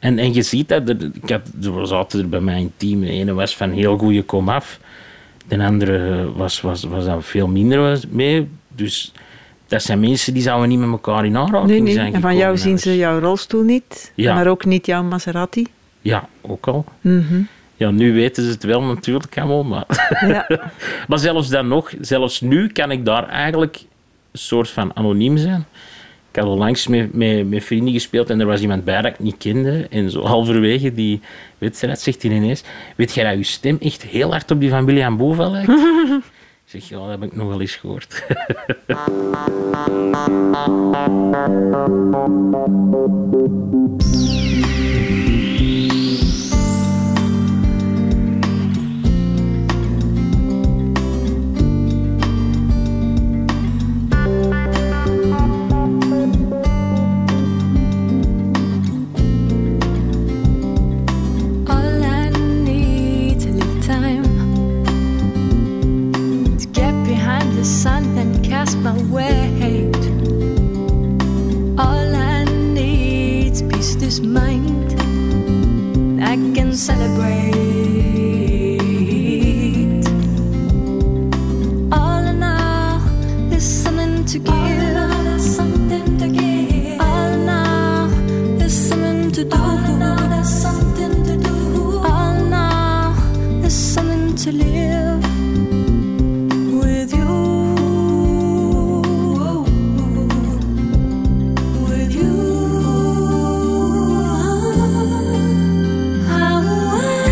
En, en je ziet dat, er, ik had, er zaten er bij mij een team, de ene was van heel goede komaf, de andere was, was, was dan veel minder mee. Dus dat zijn mensen die zouden niet met elkaar in aanraking Nee, nee. zijn En van jou zien ze jouw rolstoel niet, Ja. maar ook niet jouw Maserati. Ja, ook al. Mhm. Ja, nu weten ze het wel natuurlijk allemaal, maar... Ja. maar zelfs dan nog, zelfs nu kan ik daar eigenlijk een soort van anoniem zijn. Ik had al langs met, met, met vrienden gespeeld en er was iemand bij dat ik niet kende. En zo halverwege die wedstrijd zegt hij ineens... Weet jij dat je stem echt heel hard op die van William Bova lijkt? Ik zeg, ja, dat heb ik nog wel eens gehoord. All I need is a little time to get behind the sun and cast my weight. All I need is peace, this mind I can celebrate. All in all, there's something to give. Something to give. All in all, there's something to do. All in all, there's something to do. All in all, there's something to live with you. With you. How I,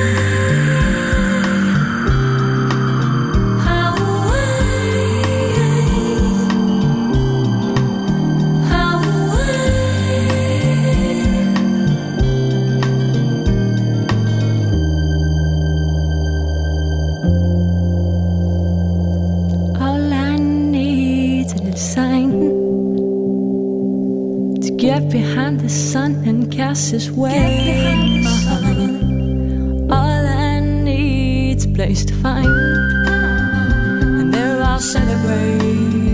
how I, how all I need is a little sign to get behind the sun and cast his way. All I need is a place to find, and there I'll celebrate.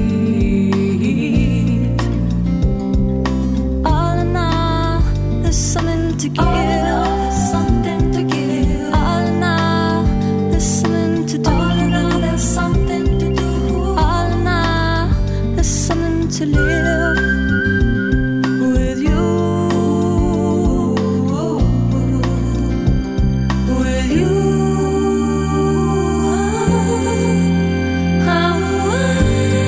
All in all, there's something to give. Something to give. All in all, there's something to do. All in all, there's something to do. All in all, there's something to live with you. With you. How I,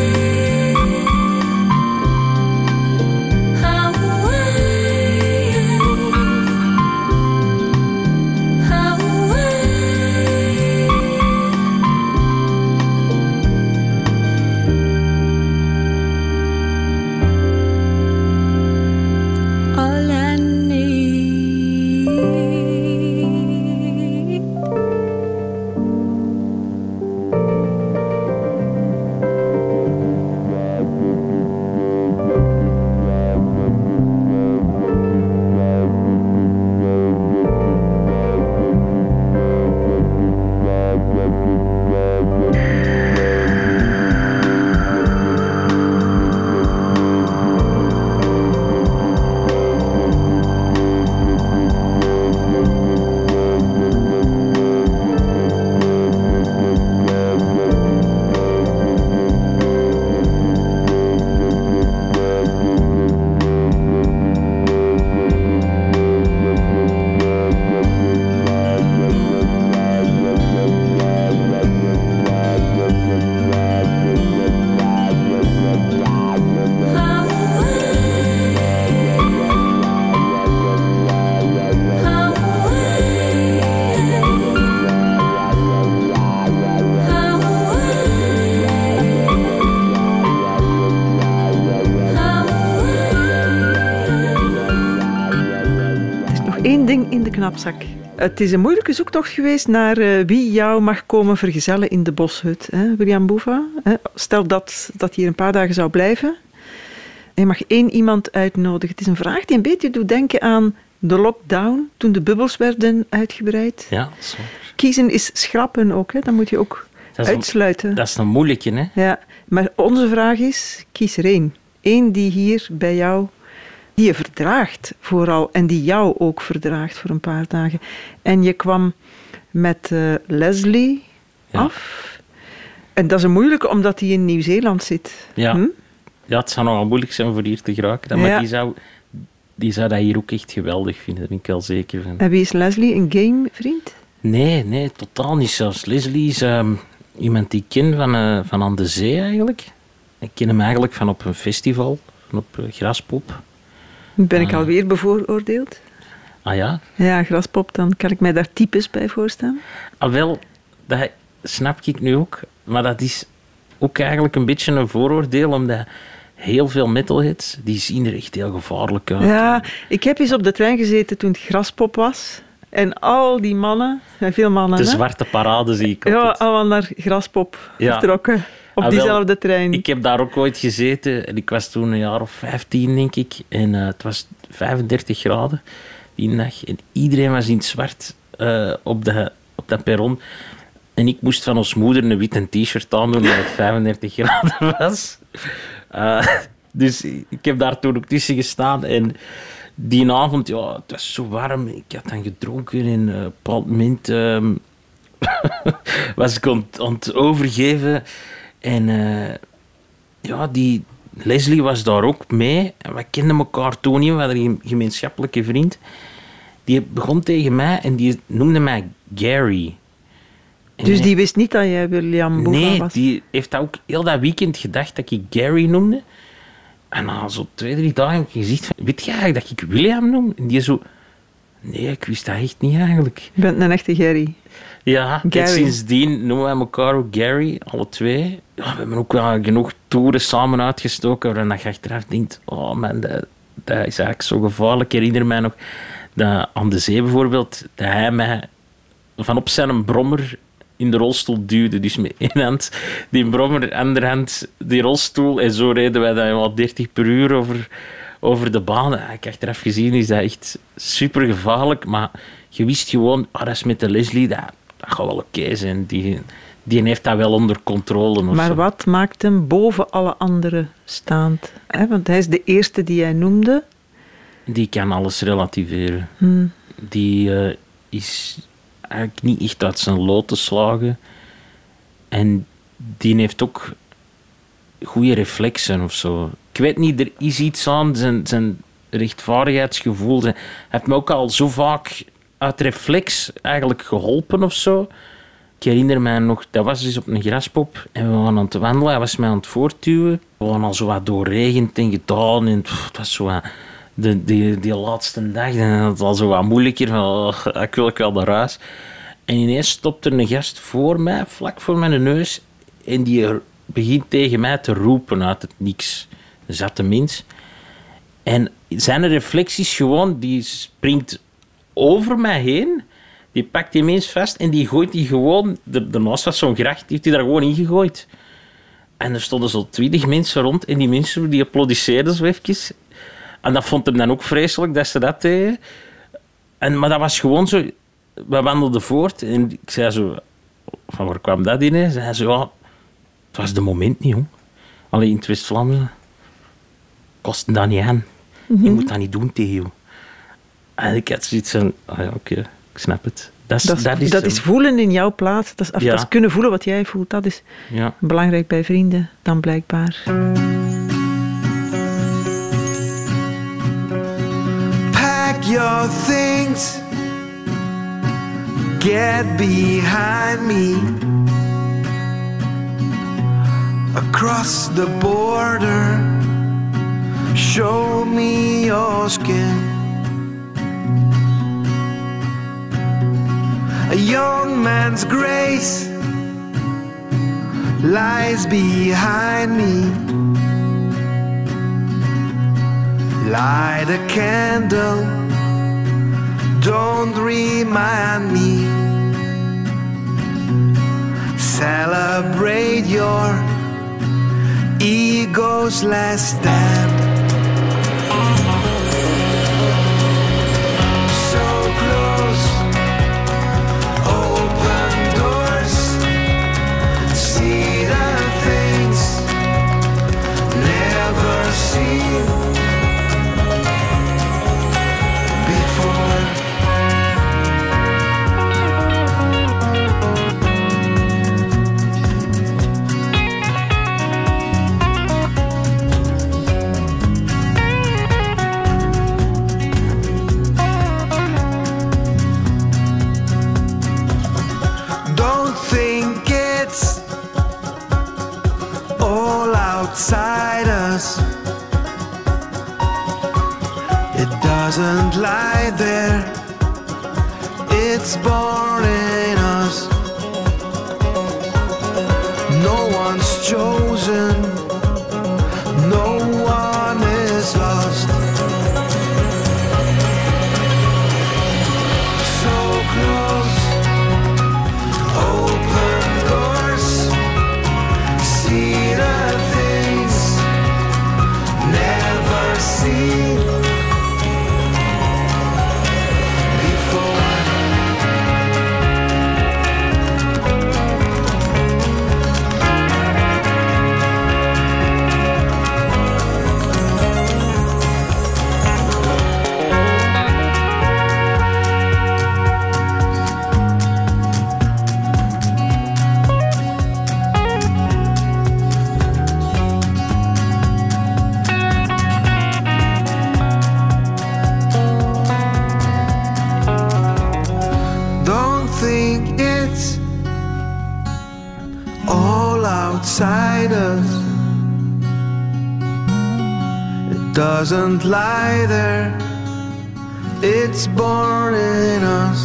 how I, how all I need. Er is nog één ding in de knapzak. Het is een moeilijke zoektocht geweest naar eh, wie jou mag komen vergezellen in de boshut. Hè, William Bova. Hè? Stel dat, dat hij hier een paar dagen zou blijven. Je mag één iemand uitnodigen. Het is een vraag die een beetje doet denken aan de lockdown, toen de bubbels werden uitgebreid. Ja, zo. Kiezen is schrappen ook, hè? Dat moet je ook Dat is een- uitsluiten. Dat is een moeilijke, hè? Ja, maar onze vraag is, kies er één. Eén die hier bij jou, die die je verdraagt vooral en die jou ook verdraagt voor een paar dagen. En je kwam met uh, Leslie Ja. af. En dat is een moeilijke, omdat hij in Nieuw-Zeeland zit. Ja. Hm? Ja, het zou nogal moeilijk zijn voor hier te geraken. Maar Ja. die, zou, die zou dat hier ook echt geweldig vinden, daar ben ik wel zeker van. En wie is Leslie? Een gamevriend? Nee, nee, totaal niet zelfs. Leslie is um, iemand die ik ken van, uh, van aan de zee eigenlijk. Ik ken hem eigenlijk van op een festival, van op uh, Graspop. Ben ik Ah. alweer bevooroordeeld? Ah ja? Ja, Graspop, dan kan ik mij daar types bij voorstellen. Ah, wel, dat snap ik nu ook. Maar dat is ook eigenlijk een beetje een vooroordeel, omdat heel veel metalheads, die zien er echt heel gevaarlijk uit. Ja, ik heb eens op de trein gezeten toen het Graspop was. En al die mannen, en veel mannen, De hè? zwarte parade zie ik Ja, altijd. allemaal naar Graspop Ja. vertrokken. Op Ah, wel, diezelfde trein. Ik heb daar ook ooit gezeten en ik was toen een jaar of vijftien, denk ik. En uh, het was vijfendertig graden die dag. En iedereen was in het zwart uh, op, de, op dat perron. En ik moest van ons moeder een witte t-shirt aandoen omdat het vijfendertig graden was. Uh, dus ik heb daar toen ook tussen gestaan. En die avond, ja, het was zo warm. Ik had dan gedronken en uh, op een bepaald moment um, was ik aan, aan het overgeven. En uh, ja, die Leslie was daar ook mee. En we kenden elkaar toen niet, we hadden een gemeenschappelijke vriend. Die begon tegen mij en die noemde mij Gary. En Dus hij- die wist niet dat jij William Boeva Nee, was? die heeft dat ook heel dat weekend gedacht dat ik Gary noemde. En na zo twee, drie dagen heb ik gezegd van, weet je eigenlijk dat ik William noem? En die zo, nee, ik wist dat echt niet eigenlijk. Je bent een echte Gary. Ja, en Gary. sindsdien noemen wij elkaar ook Gary, alle twee. Ja, we hebben ook wel genoeg toeren samen uitgestoken waarin dat je achteraf denkt, oh man, dat, dat is eigenlijk zo gevaarlijk. Ik herinner mij nog dat aan de zee bijvoorbeeld, dat hij mij van op zijn brommer in de rolstoel duwde. Dus met één hand die brommer, andere hand die rolstoel. En zo reden wij dan wel dertig per uur over, over de baan. Ja, ik achteraf gezien is dat echt super gevaarlijk. Maar je wist gewoon, ah, dat is met de Leslie, dat, dat gaat wel oké zijn. Die, die heeft dat wel onder controle. Of Maar zo. wat maakt hem boven alle anderen staand? Hè, want hij is de eerste die jij noemde. Die kan alles relativeren. Hmm. Die uh, is eigenlijk niet echt uit zijn lood te slagen. En die heeft ook goede reflexen of zo. Ik weet niet, er is iets aan zijn, zijn rechtvaardigheidsgevoel. Hij heeft me ook al zo vaak uit reflex eigenlijk geholpen of zo. Ik herinner mij nog, dat was dus op een graspop en we waren aan het wandelen. Hij was mij aan het voortduwen. We waren al zo wat doorregend en gedaan. En pff, het was zo wat, de, die, die laatste dag, dan had het al zo wat moeilijker. Van, oh, ik wil ik wel naar huis. En ineens stopt er een gast voor mij, vlak voor mijn neus. En die begint tegen mij te roepen uit het niks. Een zatte mens. En zijn reflecties gewoon, die springt over mij heen. Die pakt die mens vast en die gooit die gewoon... Daarnaast was zo'n gracht, die heeft hij daar gewoon ingegooid. En er stonden zo twintig mensen rond en die mensen die applaudisseerden zo even. En dat vond hem dan ook vreselijk, dat ze dat deden. En, maar dat was gewoon zo... We wandelden voort en ik zei zo... Van waar kwam dat in? Hij zei zo, ja... Het was de moment niet, jong. Alleen in het West-Vlaanderen. Kost dat niet aan. Mhm. Je moet dat niet doen tegen jou. En ik had zoiets van... Ah ja, oké, ik snap het. Dat is, Dat is, dat is, dat is voelen in jouw plaats. Dat is, of Ja. dat is kunnen voelen wat jij voelt. Dat is Ja. belangrijk bij vrienden, dan blijkbaar. Pack your things, get behind me. Across the border, show me your skin. A young man's grace lies behind me. Light a candle, don't remind me. Celebrate your ego's last stand. So close, open doors, see the things never seen. outsiders. It doesn't lie there, it's born in us. No one's chosen, no one is lost. So close, open doors, see the things never seen before. Don't think it's all outsiders. It doesn't lie there, it's born in us.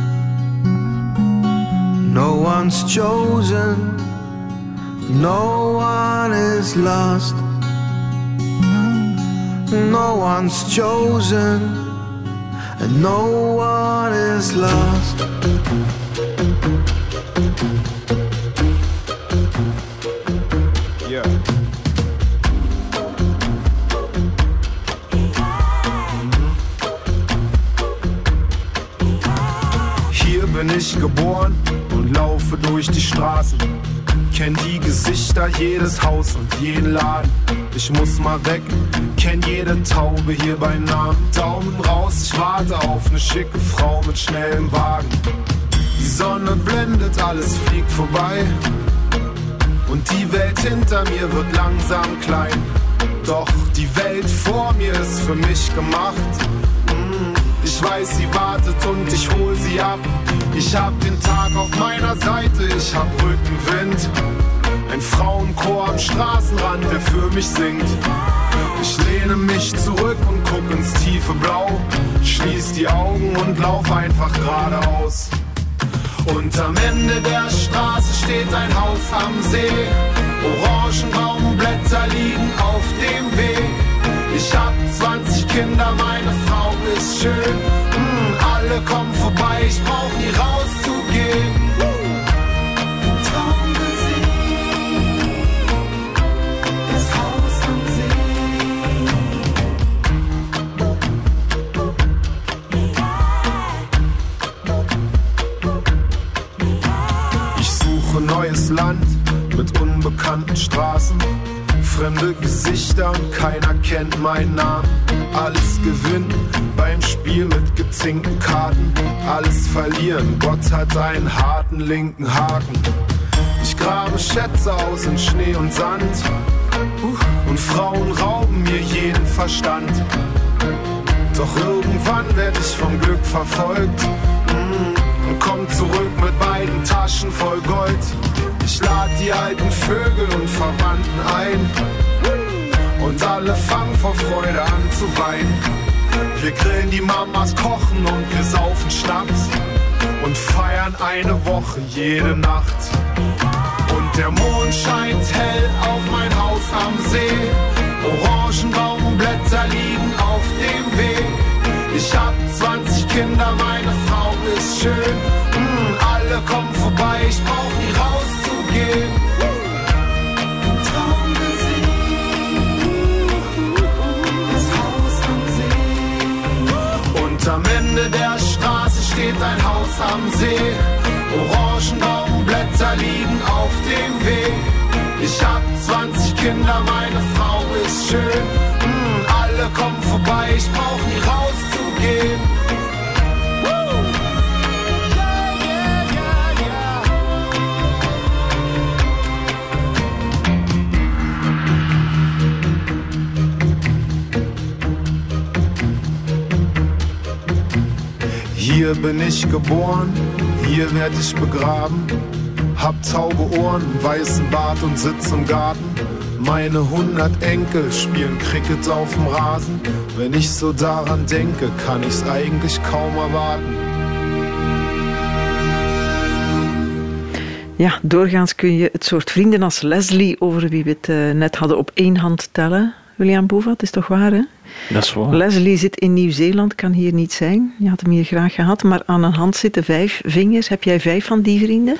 No one's chosen, no one is lost. No one's chosen, and no one is lost. Yeah. Hier bin ich geboren und laufe durch die Straßen. Kenn die Gesichter, jedes Haus und jeden Laden. Ich muss mal weg, kenn jede Taube hier bei Namen. Daumen raus, ich warte auf ne schicke Frau mit schnellem Wagen. Die Sonne blendet, alles fliegt vorbei. Und die Welt hinter mir wird langsam klein. Doch die Welt vor mir ist für mich gemacht. Mm, ich weiß, sie wartet und ich hol sie ab. Ich hab den Tag auf meiner Seite, ich hab Rückenwind. Ein Frauenchor am Straßenrand, der für mich singt. Ich lehne mich zurück und guck ins tiefe Blau. Schließ die Augen und lauf einfach geradeaus. Und am Ende der Straße steht ein Haus am See. Orangenbaumblätter liegen auf dem Weg. Ich hab zwanzig Kinder, meine Frau ist schön. Mm, alle kommen vorbei, ich brauch nie rauszugehen. Traum gesehen, das Haus am See. Ich suche neues Land mit unbekannten Straßen. Fremde Gesichter und keiner kennt meinen Namen. Alles gewinnen beim Spiel mit gezinkten Karten. Alles verlieren, Gott hat einen harten linken Haken. Ich grabe Schätze aus in Schnee und Sand. Und Frauen rauben mir jeden Verstand. Doch irgendwann werd ich vom Glück verfolgt. Und komm zurück mit beiden Taschen voll Gold. Ich lad die alten Vögel und Verwandten ein. Und alle fangen vor Freude an zu weinen. Wir grillen, die Mamas kochen und wir saufen Schnaps. Und feiern eine Woche jede Nacht. Und der Mond scheint hell auf mein Haus am See. Orangenbaumblätter liegen auf dem Weg. Ich hab zwanzig Kinder, meine Frau ist schön. Mm, alle kommen vorbei, ich brauch nie rauszugehen. Traum gesehen, das Haus am See. Und am Ende der Straße steht ein Haus am See. Orangenbaumblätter liegen auf dem Weg. Ich hab zwanzig Kinder, meine Frau ist schön. Mm, alle kommen vorbei, ich brauch nie rauszugehen. Hier bin ich geboren, hier werd ich begraben. Hab taube Ohren, weißen Bart und sitz im Garten. Meine hundert Enkel spielen Cricket auf dem Rasen. Wenn ich so daran denke, kann ich's eigentlich kaum erwarten. Ja, doorgaans kun je het soort vrienden als Leslie, over wie we het uh, net hadden, op één hand tellen. William Boeva, het is toch waar, hè? Dat is waar. Leslie zit in Nieuw-Zeeland, kan hier niet zijn. Je had hem hier graag gehad, maar aan een hand zitten vijf vingers. Heb jij vijf van die vrienden?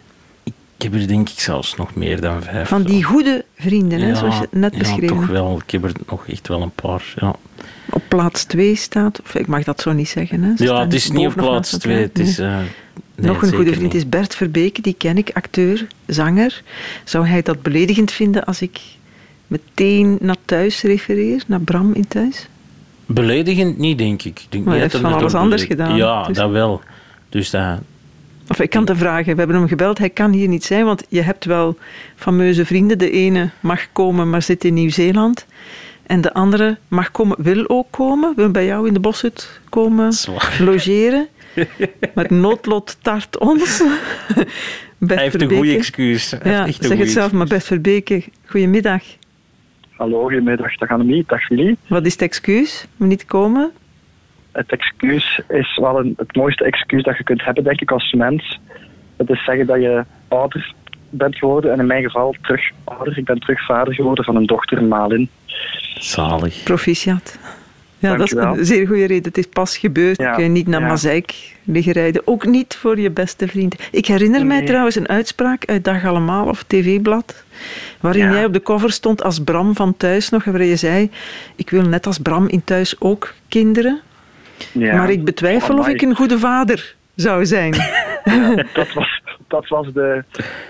Ik heb er denk ik zelfs nog meer dan vijf. Van die goede vrienden, hè, zoals je het net ja, beschreven. toch wel. Ik heb er nog echt wel een paar, ja. Op plaats twee staat, of ik mag dat zo niet zeggen, hè? Ze Ja, staan het is niet op boven of plaats naast twee. elkaar. Het is... Nee. Uh, nee, Nog een goede vriend niet. is Bert Verbeke, die ken ik, acteur, zanger. Zou hij dat beledigend vinden als ik meteen naar thuis refereer, naar Bram in thuis? Beledigend niet, denk ik. Ik denk Maar hij niet heeft dat van het alles door anders beledig- gedaan, Ja, dus- dat wel. Dus dat... Of ik kan te vragen, we hebben hem gebeld, hij kan hier niet zijn, want je hebt wel fameuze vrienden. De ene mag komen, maar zit in Nieuw-Zeeland. En de andere mag komen, wil ook komen, wil bij jou in de boshut komen logeren. Maar noodlot tart ons. Bert Hij heeft een Verbeke. goede excuus. Hij Ja, heeft echt een zeg het goeie zelf, maar Bert Verbeke, goedemiddag. Hallo, goedemiddag, dag Annemie, dag Willy. Wat is het excuus om niet te komen? Het excuus is wel een, het mooiste excuus dat je kunt hebben, denk ik, als mens. Dat is zeggen dat je ouder bent geworden, en in mijn geval terug ouder. Ik ben terug vader geworden van een dochter, Malin. Zalig. Proficiat. Ja, dat is Dankjewel. een zeer goede reden. Het is pas gebeurd. Ja, Kun je niet naar ja. Mazeik liggen rijden. Ook niet voor je beste vriend. Ik herinner mij Nee. trouwens een uitspraak uit Dag Allemaal of T V-blad, waarin Ja. jij op de cover stond als Bram van Thuis nog, en waarin je zei, ik wil net als Bram in Thuis ook kinderen. Ja. Maar ik betwijfel Oh, of ik een goede vader zou zijn. dat, was, dat was de,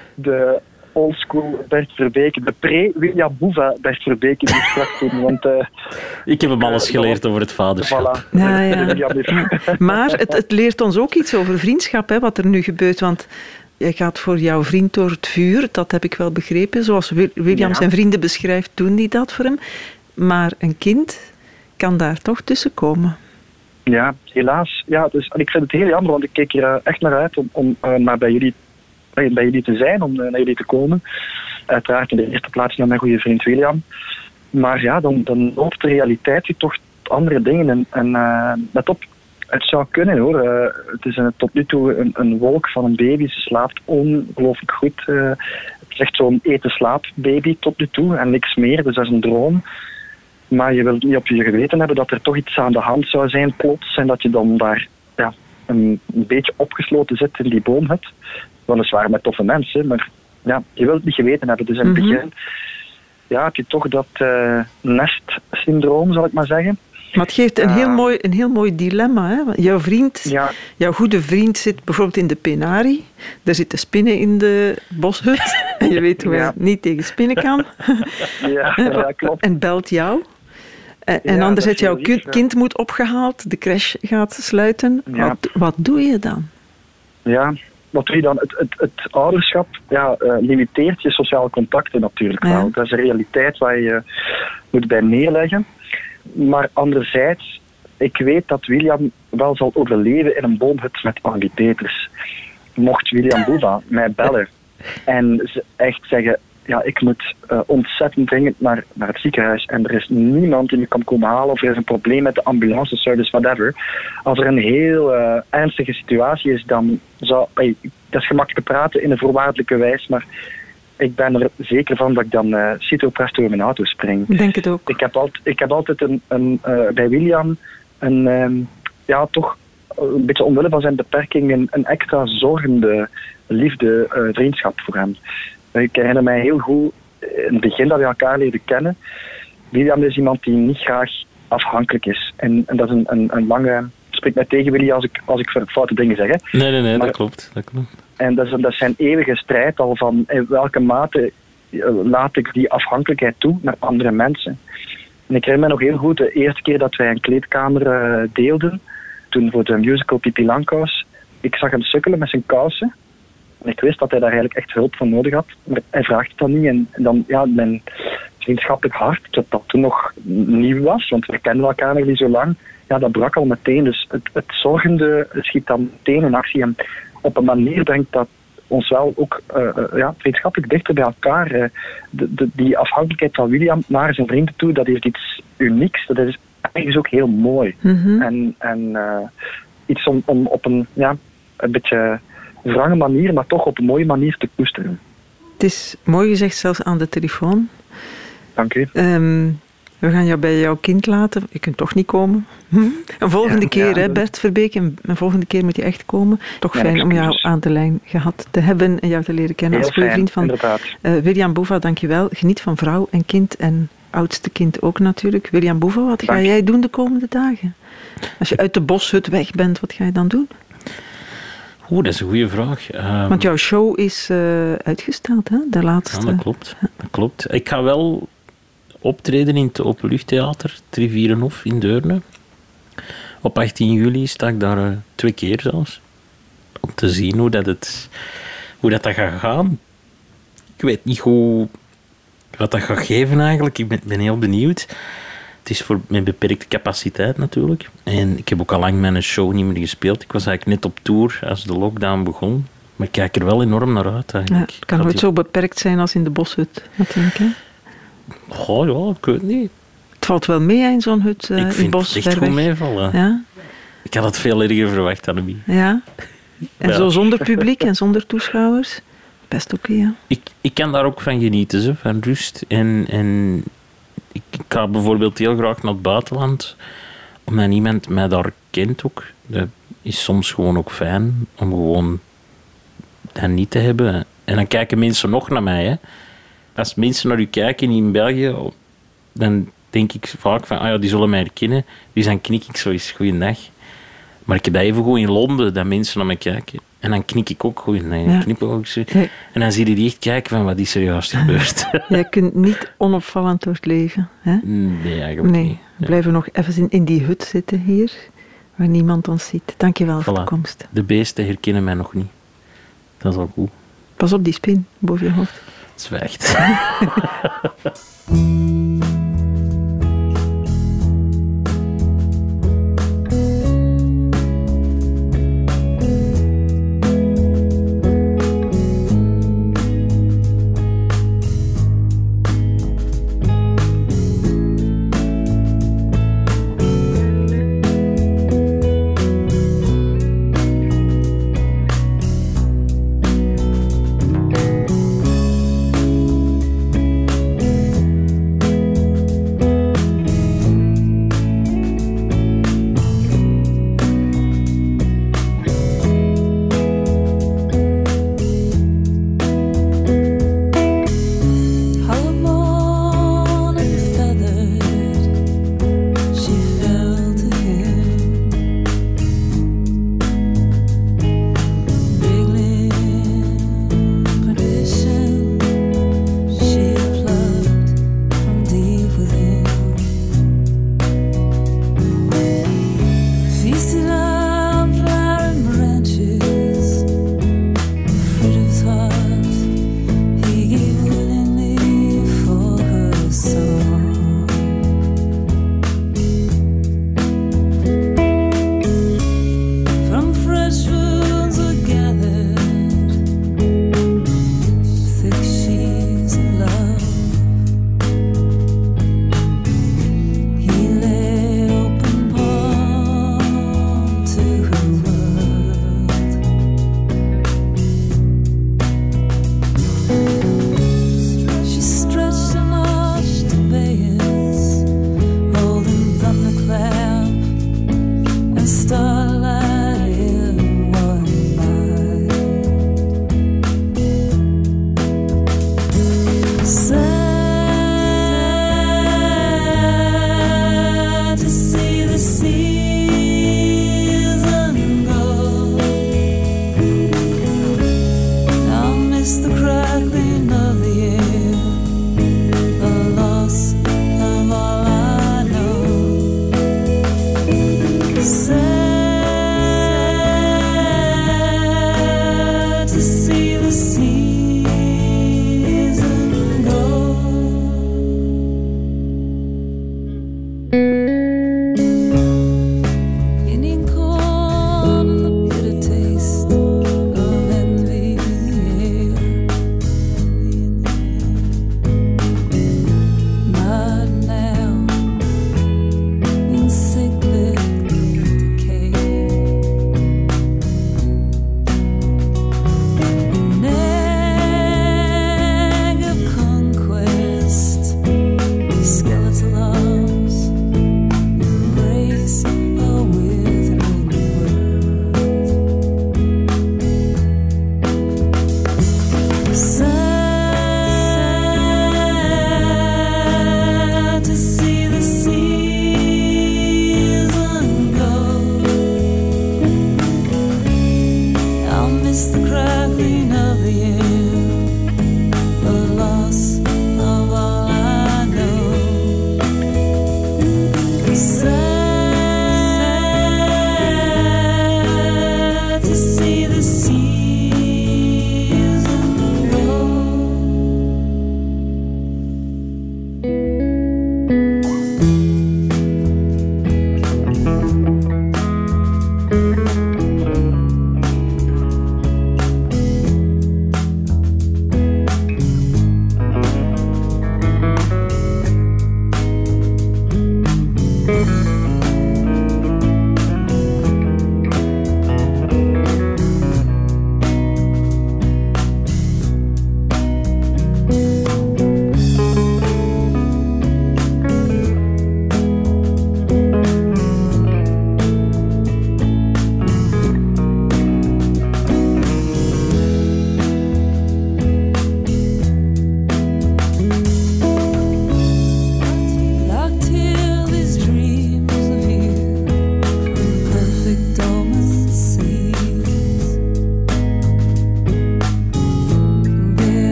de oldschool Bert Verbeke, de pre-William Boeva Bert Verbeke die sprak toen. Want, uh, Ik heb hem alles geleerd over het vaderschap. voilà. Ja, De- ja. de William heeft- Maar het, het leert ons ook iets over vriendschap, hè, wat er nu gebeurt. Want jij gaat voor jouw vriend door het vuur, dat heb ik wel begrepen. Zoals Wil- William Ja. zijn vrienden beschrijft, doen die dat voor hem. Maar een kind kan daar toch tussen komen. Ja, helaas. Ja, dus, en ik vind het heel jammer, want ik keek er uh, echt naar uit om, om uh, maar bij jullie, bij, bij jullie te zijn, om uh, naar jullie te komen. Uiteraard in de eerste plaats naar mijn goede vriend William. Maar ja, dan, dan loopt de realiteit je toch tot andere dingen. En, en uh, let op, het zou kunnen hoor. Uh, het is een, tot nu toe een, een wolk van een baby. Ze slaapt ongelooflijk goed. Uh, het is echt zo'n eten-slaap-baby tot nu toe en niks meer. Dus dat is een droom. Maar je wilt niet op je geweten hebben dat er toch iets aan de hand zou zijn plots. En dat je dan daar ja, een, een beetje opgesloten zit in die boomhut. Weliswaar met toffe mensen, maar ja, je wilt het niet geweten hebben. Dus in het Mhm. begin ja, heb je toch dat uh, nestsyndroom, zal ik maar zeggen. Maar het geeft een, Ja. heel, mooi, een heel mooi dilemma. Hè? Want jouw vriend, Ja. jouw goede vriend zit bijvoorbeeld in de penarie. Daar zitten spinnen in de boshut. En je weet hoe hij Ja. niet tegen spinnen kan. Ja, ja, klopt. En belt jou. En, en Ja, dat anderzijds, is jouw heel kind, lief, ja. kind moet opgehaald. De crash gaat sluiten. Ja. Wat, wat doe je dan? Ja, wat doe je dan? Het, het, het ouderschap ja, uh, limiteert je sociale contacten natuurlijk Ja. wel. Dat is een realiteit waar je moet bij neerleggen. Maar anderzijds, ik weet dat William wel zal overleven in een boomhut met ambipeters. Mocht William Boeva mij bellen en ze echt zeggen, ja, ik moet uh, ontzettend dringend naar, naar het ziekenhuis en er is niemand die me kan komen halen of er is een probleem met de ambulanceservice, whatever. Als er een heel uh, ernstige situatie is, dan zou... Hey, dat is gemakkelijk praten in een voorwaardelijke wijs, maar ik ben er zeker van dat ik dan uh, cito presto in mijn auto spring. Ik denk het ook. Ik heb altijd, ik heb altijd een, een, uh, bij William een, um, ja, toch een beetje omwille van zijn beperking een, een extra zorgende liefde, uh, vriendschap voor hem. Ik herinner mij heel goed, in het begin dat we elkaar leerden kennen, William is iemand die niet graag afhankelijk is. En, en dat is een, een, een lange... Spreek mij tegen, Willy, als ik, als ik foute dingen zeg. Hè. Nee, nee, nee, Maar- dat klopt. Dat klopt. En dat is, dat is zijn eeuwige strijd al van in welke mate eh, laat ik die afhankelijkheid toe naar andere mensen. En ik herinner me nog heel goed de eerste keer dat wij een kleedkamer eh, deelden, toen voor de musical Pipi Langkous. Ik zag hem sukkelen met zijn kousen. En ik wist dat hij daar eigenlijk echt hulp van nodig had. Maar hij vraagt het dan niet. En, en dan, ja, mijn vriendschappelijk hart, dat dat toen nog nieuw was, want we kenden elkaar nog niet zo lang, ja, dat brak al meteen. Dus het, het zorgende schiet dan meteen in actie. En op een manier denk ik dat ons wel ook uh, uh, ja, vriendschappelijk dichter bij elkaar. Uh, de, de, die afhankelijkheid van William naar zijn vrienden toe, dat heeft iets unieks. Dat is eigenlijk ook heel mooi. Mm-hmm. En, en uh, iets om, om op een, ja, een beetje wrange manier, maar toch op een mooie manier te koesteren. Het is mooi gezegd, zelfs aan de telefoon. Dank u. Um, we gaan jou bij jouw kind laten. Je kunt toch niet komen. Hm? Een volgende Ja, keer, ja, hè, Bert Verbeek. Een, een volgende keer moet je echt komen. Toch Ja, fijn om jou excuses. aan de lijn gehad te hebben en jou te leren kennen Heel als goede fijn, vriend van inderdaad. uh, William Boeva. Dank je wel. Geniet van vrouw en kind en oudste kind ook natuurlijk. William Boeva, wat ga Dank. jij doen de komende dagen? Als je uit de boshut weg bent, wat ga je dan doen? Oeh, dat is een goede vraag. Um, Want jouw show is uh, uitgesteld, hè? De laatste. Ja, dat klopt. Dat klopt. Ik ga wel optreden in het Openluchttheater, Trivierenhof in Deurne. Op achttien juli sta ik daar uh, twee keer zelfs. Om te zien hoe dat, het, hoe dat, dat gaat gaan. Ik weet niet hoe, wat dat gaat geven eigenlijk. Ik ben, ben heel benieuwd. Het is voor mijn beperkte capaciteit natuurlijk. En ik heb ook al lang mijn show niet meer gespeeld. Ik was eigenlijk net op tour als de lockdown begon. Maar ik kijk er wel enorm naar uit Ja, eigenlijk. het kan nooit zo beperkt zijn als in de boshut, natuurlijk. Hè? Oh ja, ik weet niet. Het valt wel mee in zo'n hut uh, Ik in vind bos. het echt ver goed weg. meevallen. Ja? Ik had het veel erger verwacht, Annemie. Ja. En Ja. zo zonder publiek en zonder toeschouwers. Best oké, ja. Ik, ik kan daar ook van genieten, zo, van rust. En, en ik, ik ga bijvoorbeeld heel graag naar het buitenland, omdat iemand mij daar kent ook. Dat is soms gewoon ook fijn, om gewoon dat niet te hebben. En dan kijken mensen nog naar mij. Hè. Als mensen naar u kijken in België, dan denk ik vaak van, ah ja, die zullen mij herkennen. Dus dan knik ik zo eens, goeiedag. Maar ik heb dat even goed in Londen, dat mensen naar mij kijken. En dan knik ik ook goed. Nee, Ja. knip ik ook zo. Nee. En dan zie je die echt kijken van, wat is er juist gebeurd? Jij kunt niet onopvallend door het leven. Hè? Nee, eigenlijk Nee, niet. we blijven nog even in, in die hut zitten hier, waar niemand ons ziet. Dank je wel voor de Voilà. komst. De beesten herkennen mij nog niet. Dat is al goed. Pas op die spin boven je hoofd. Zwijgt. Thank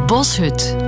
Boshut.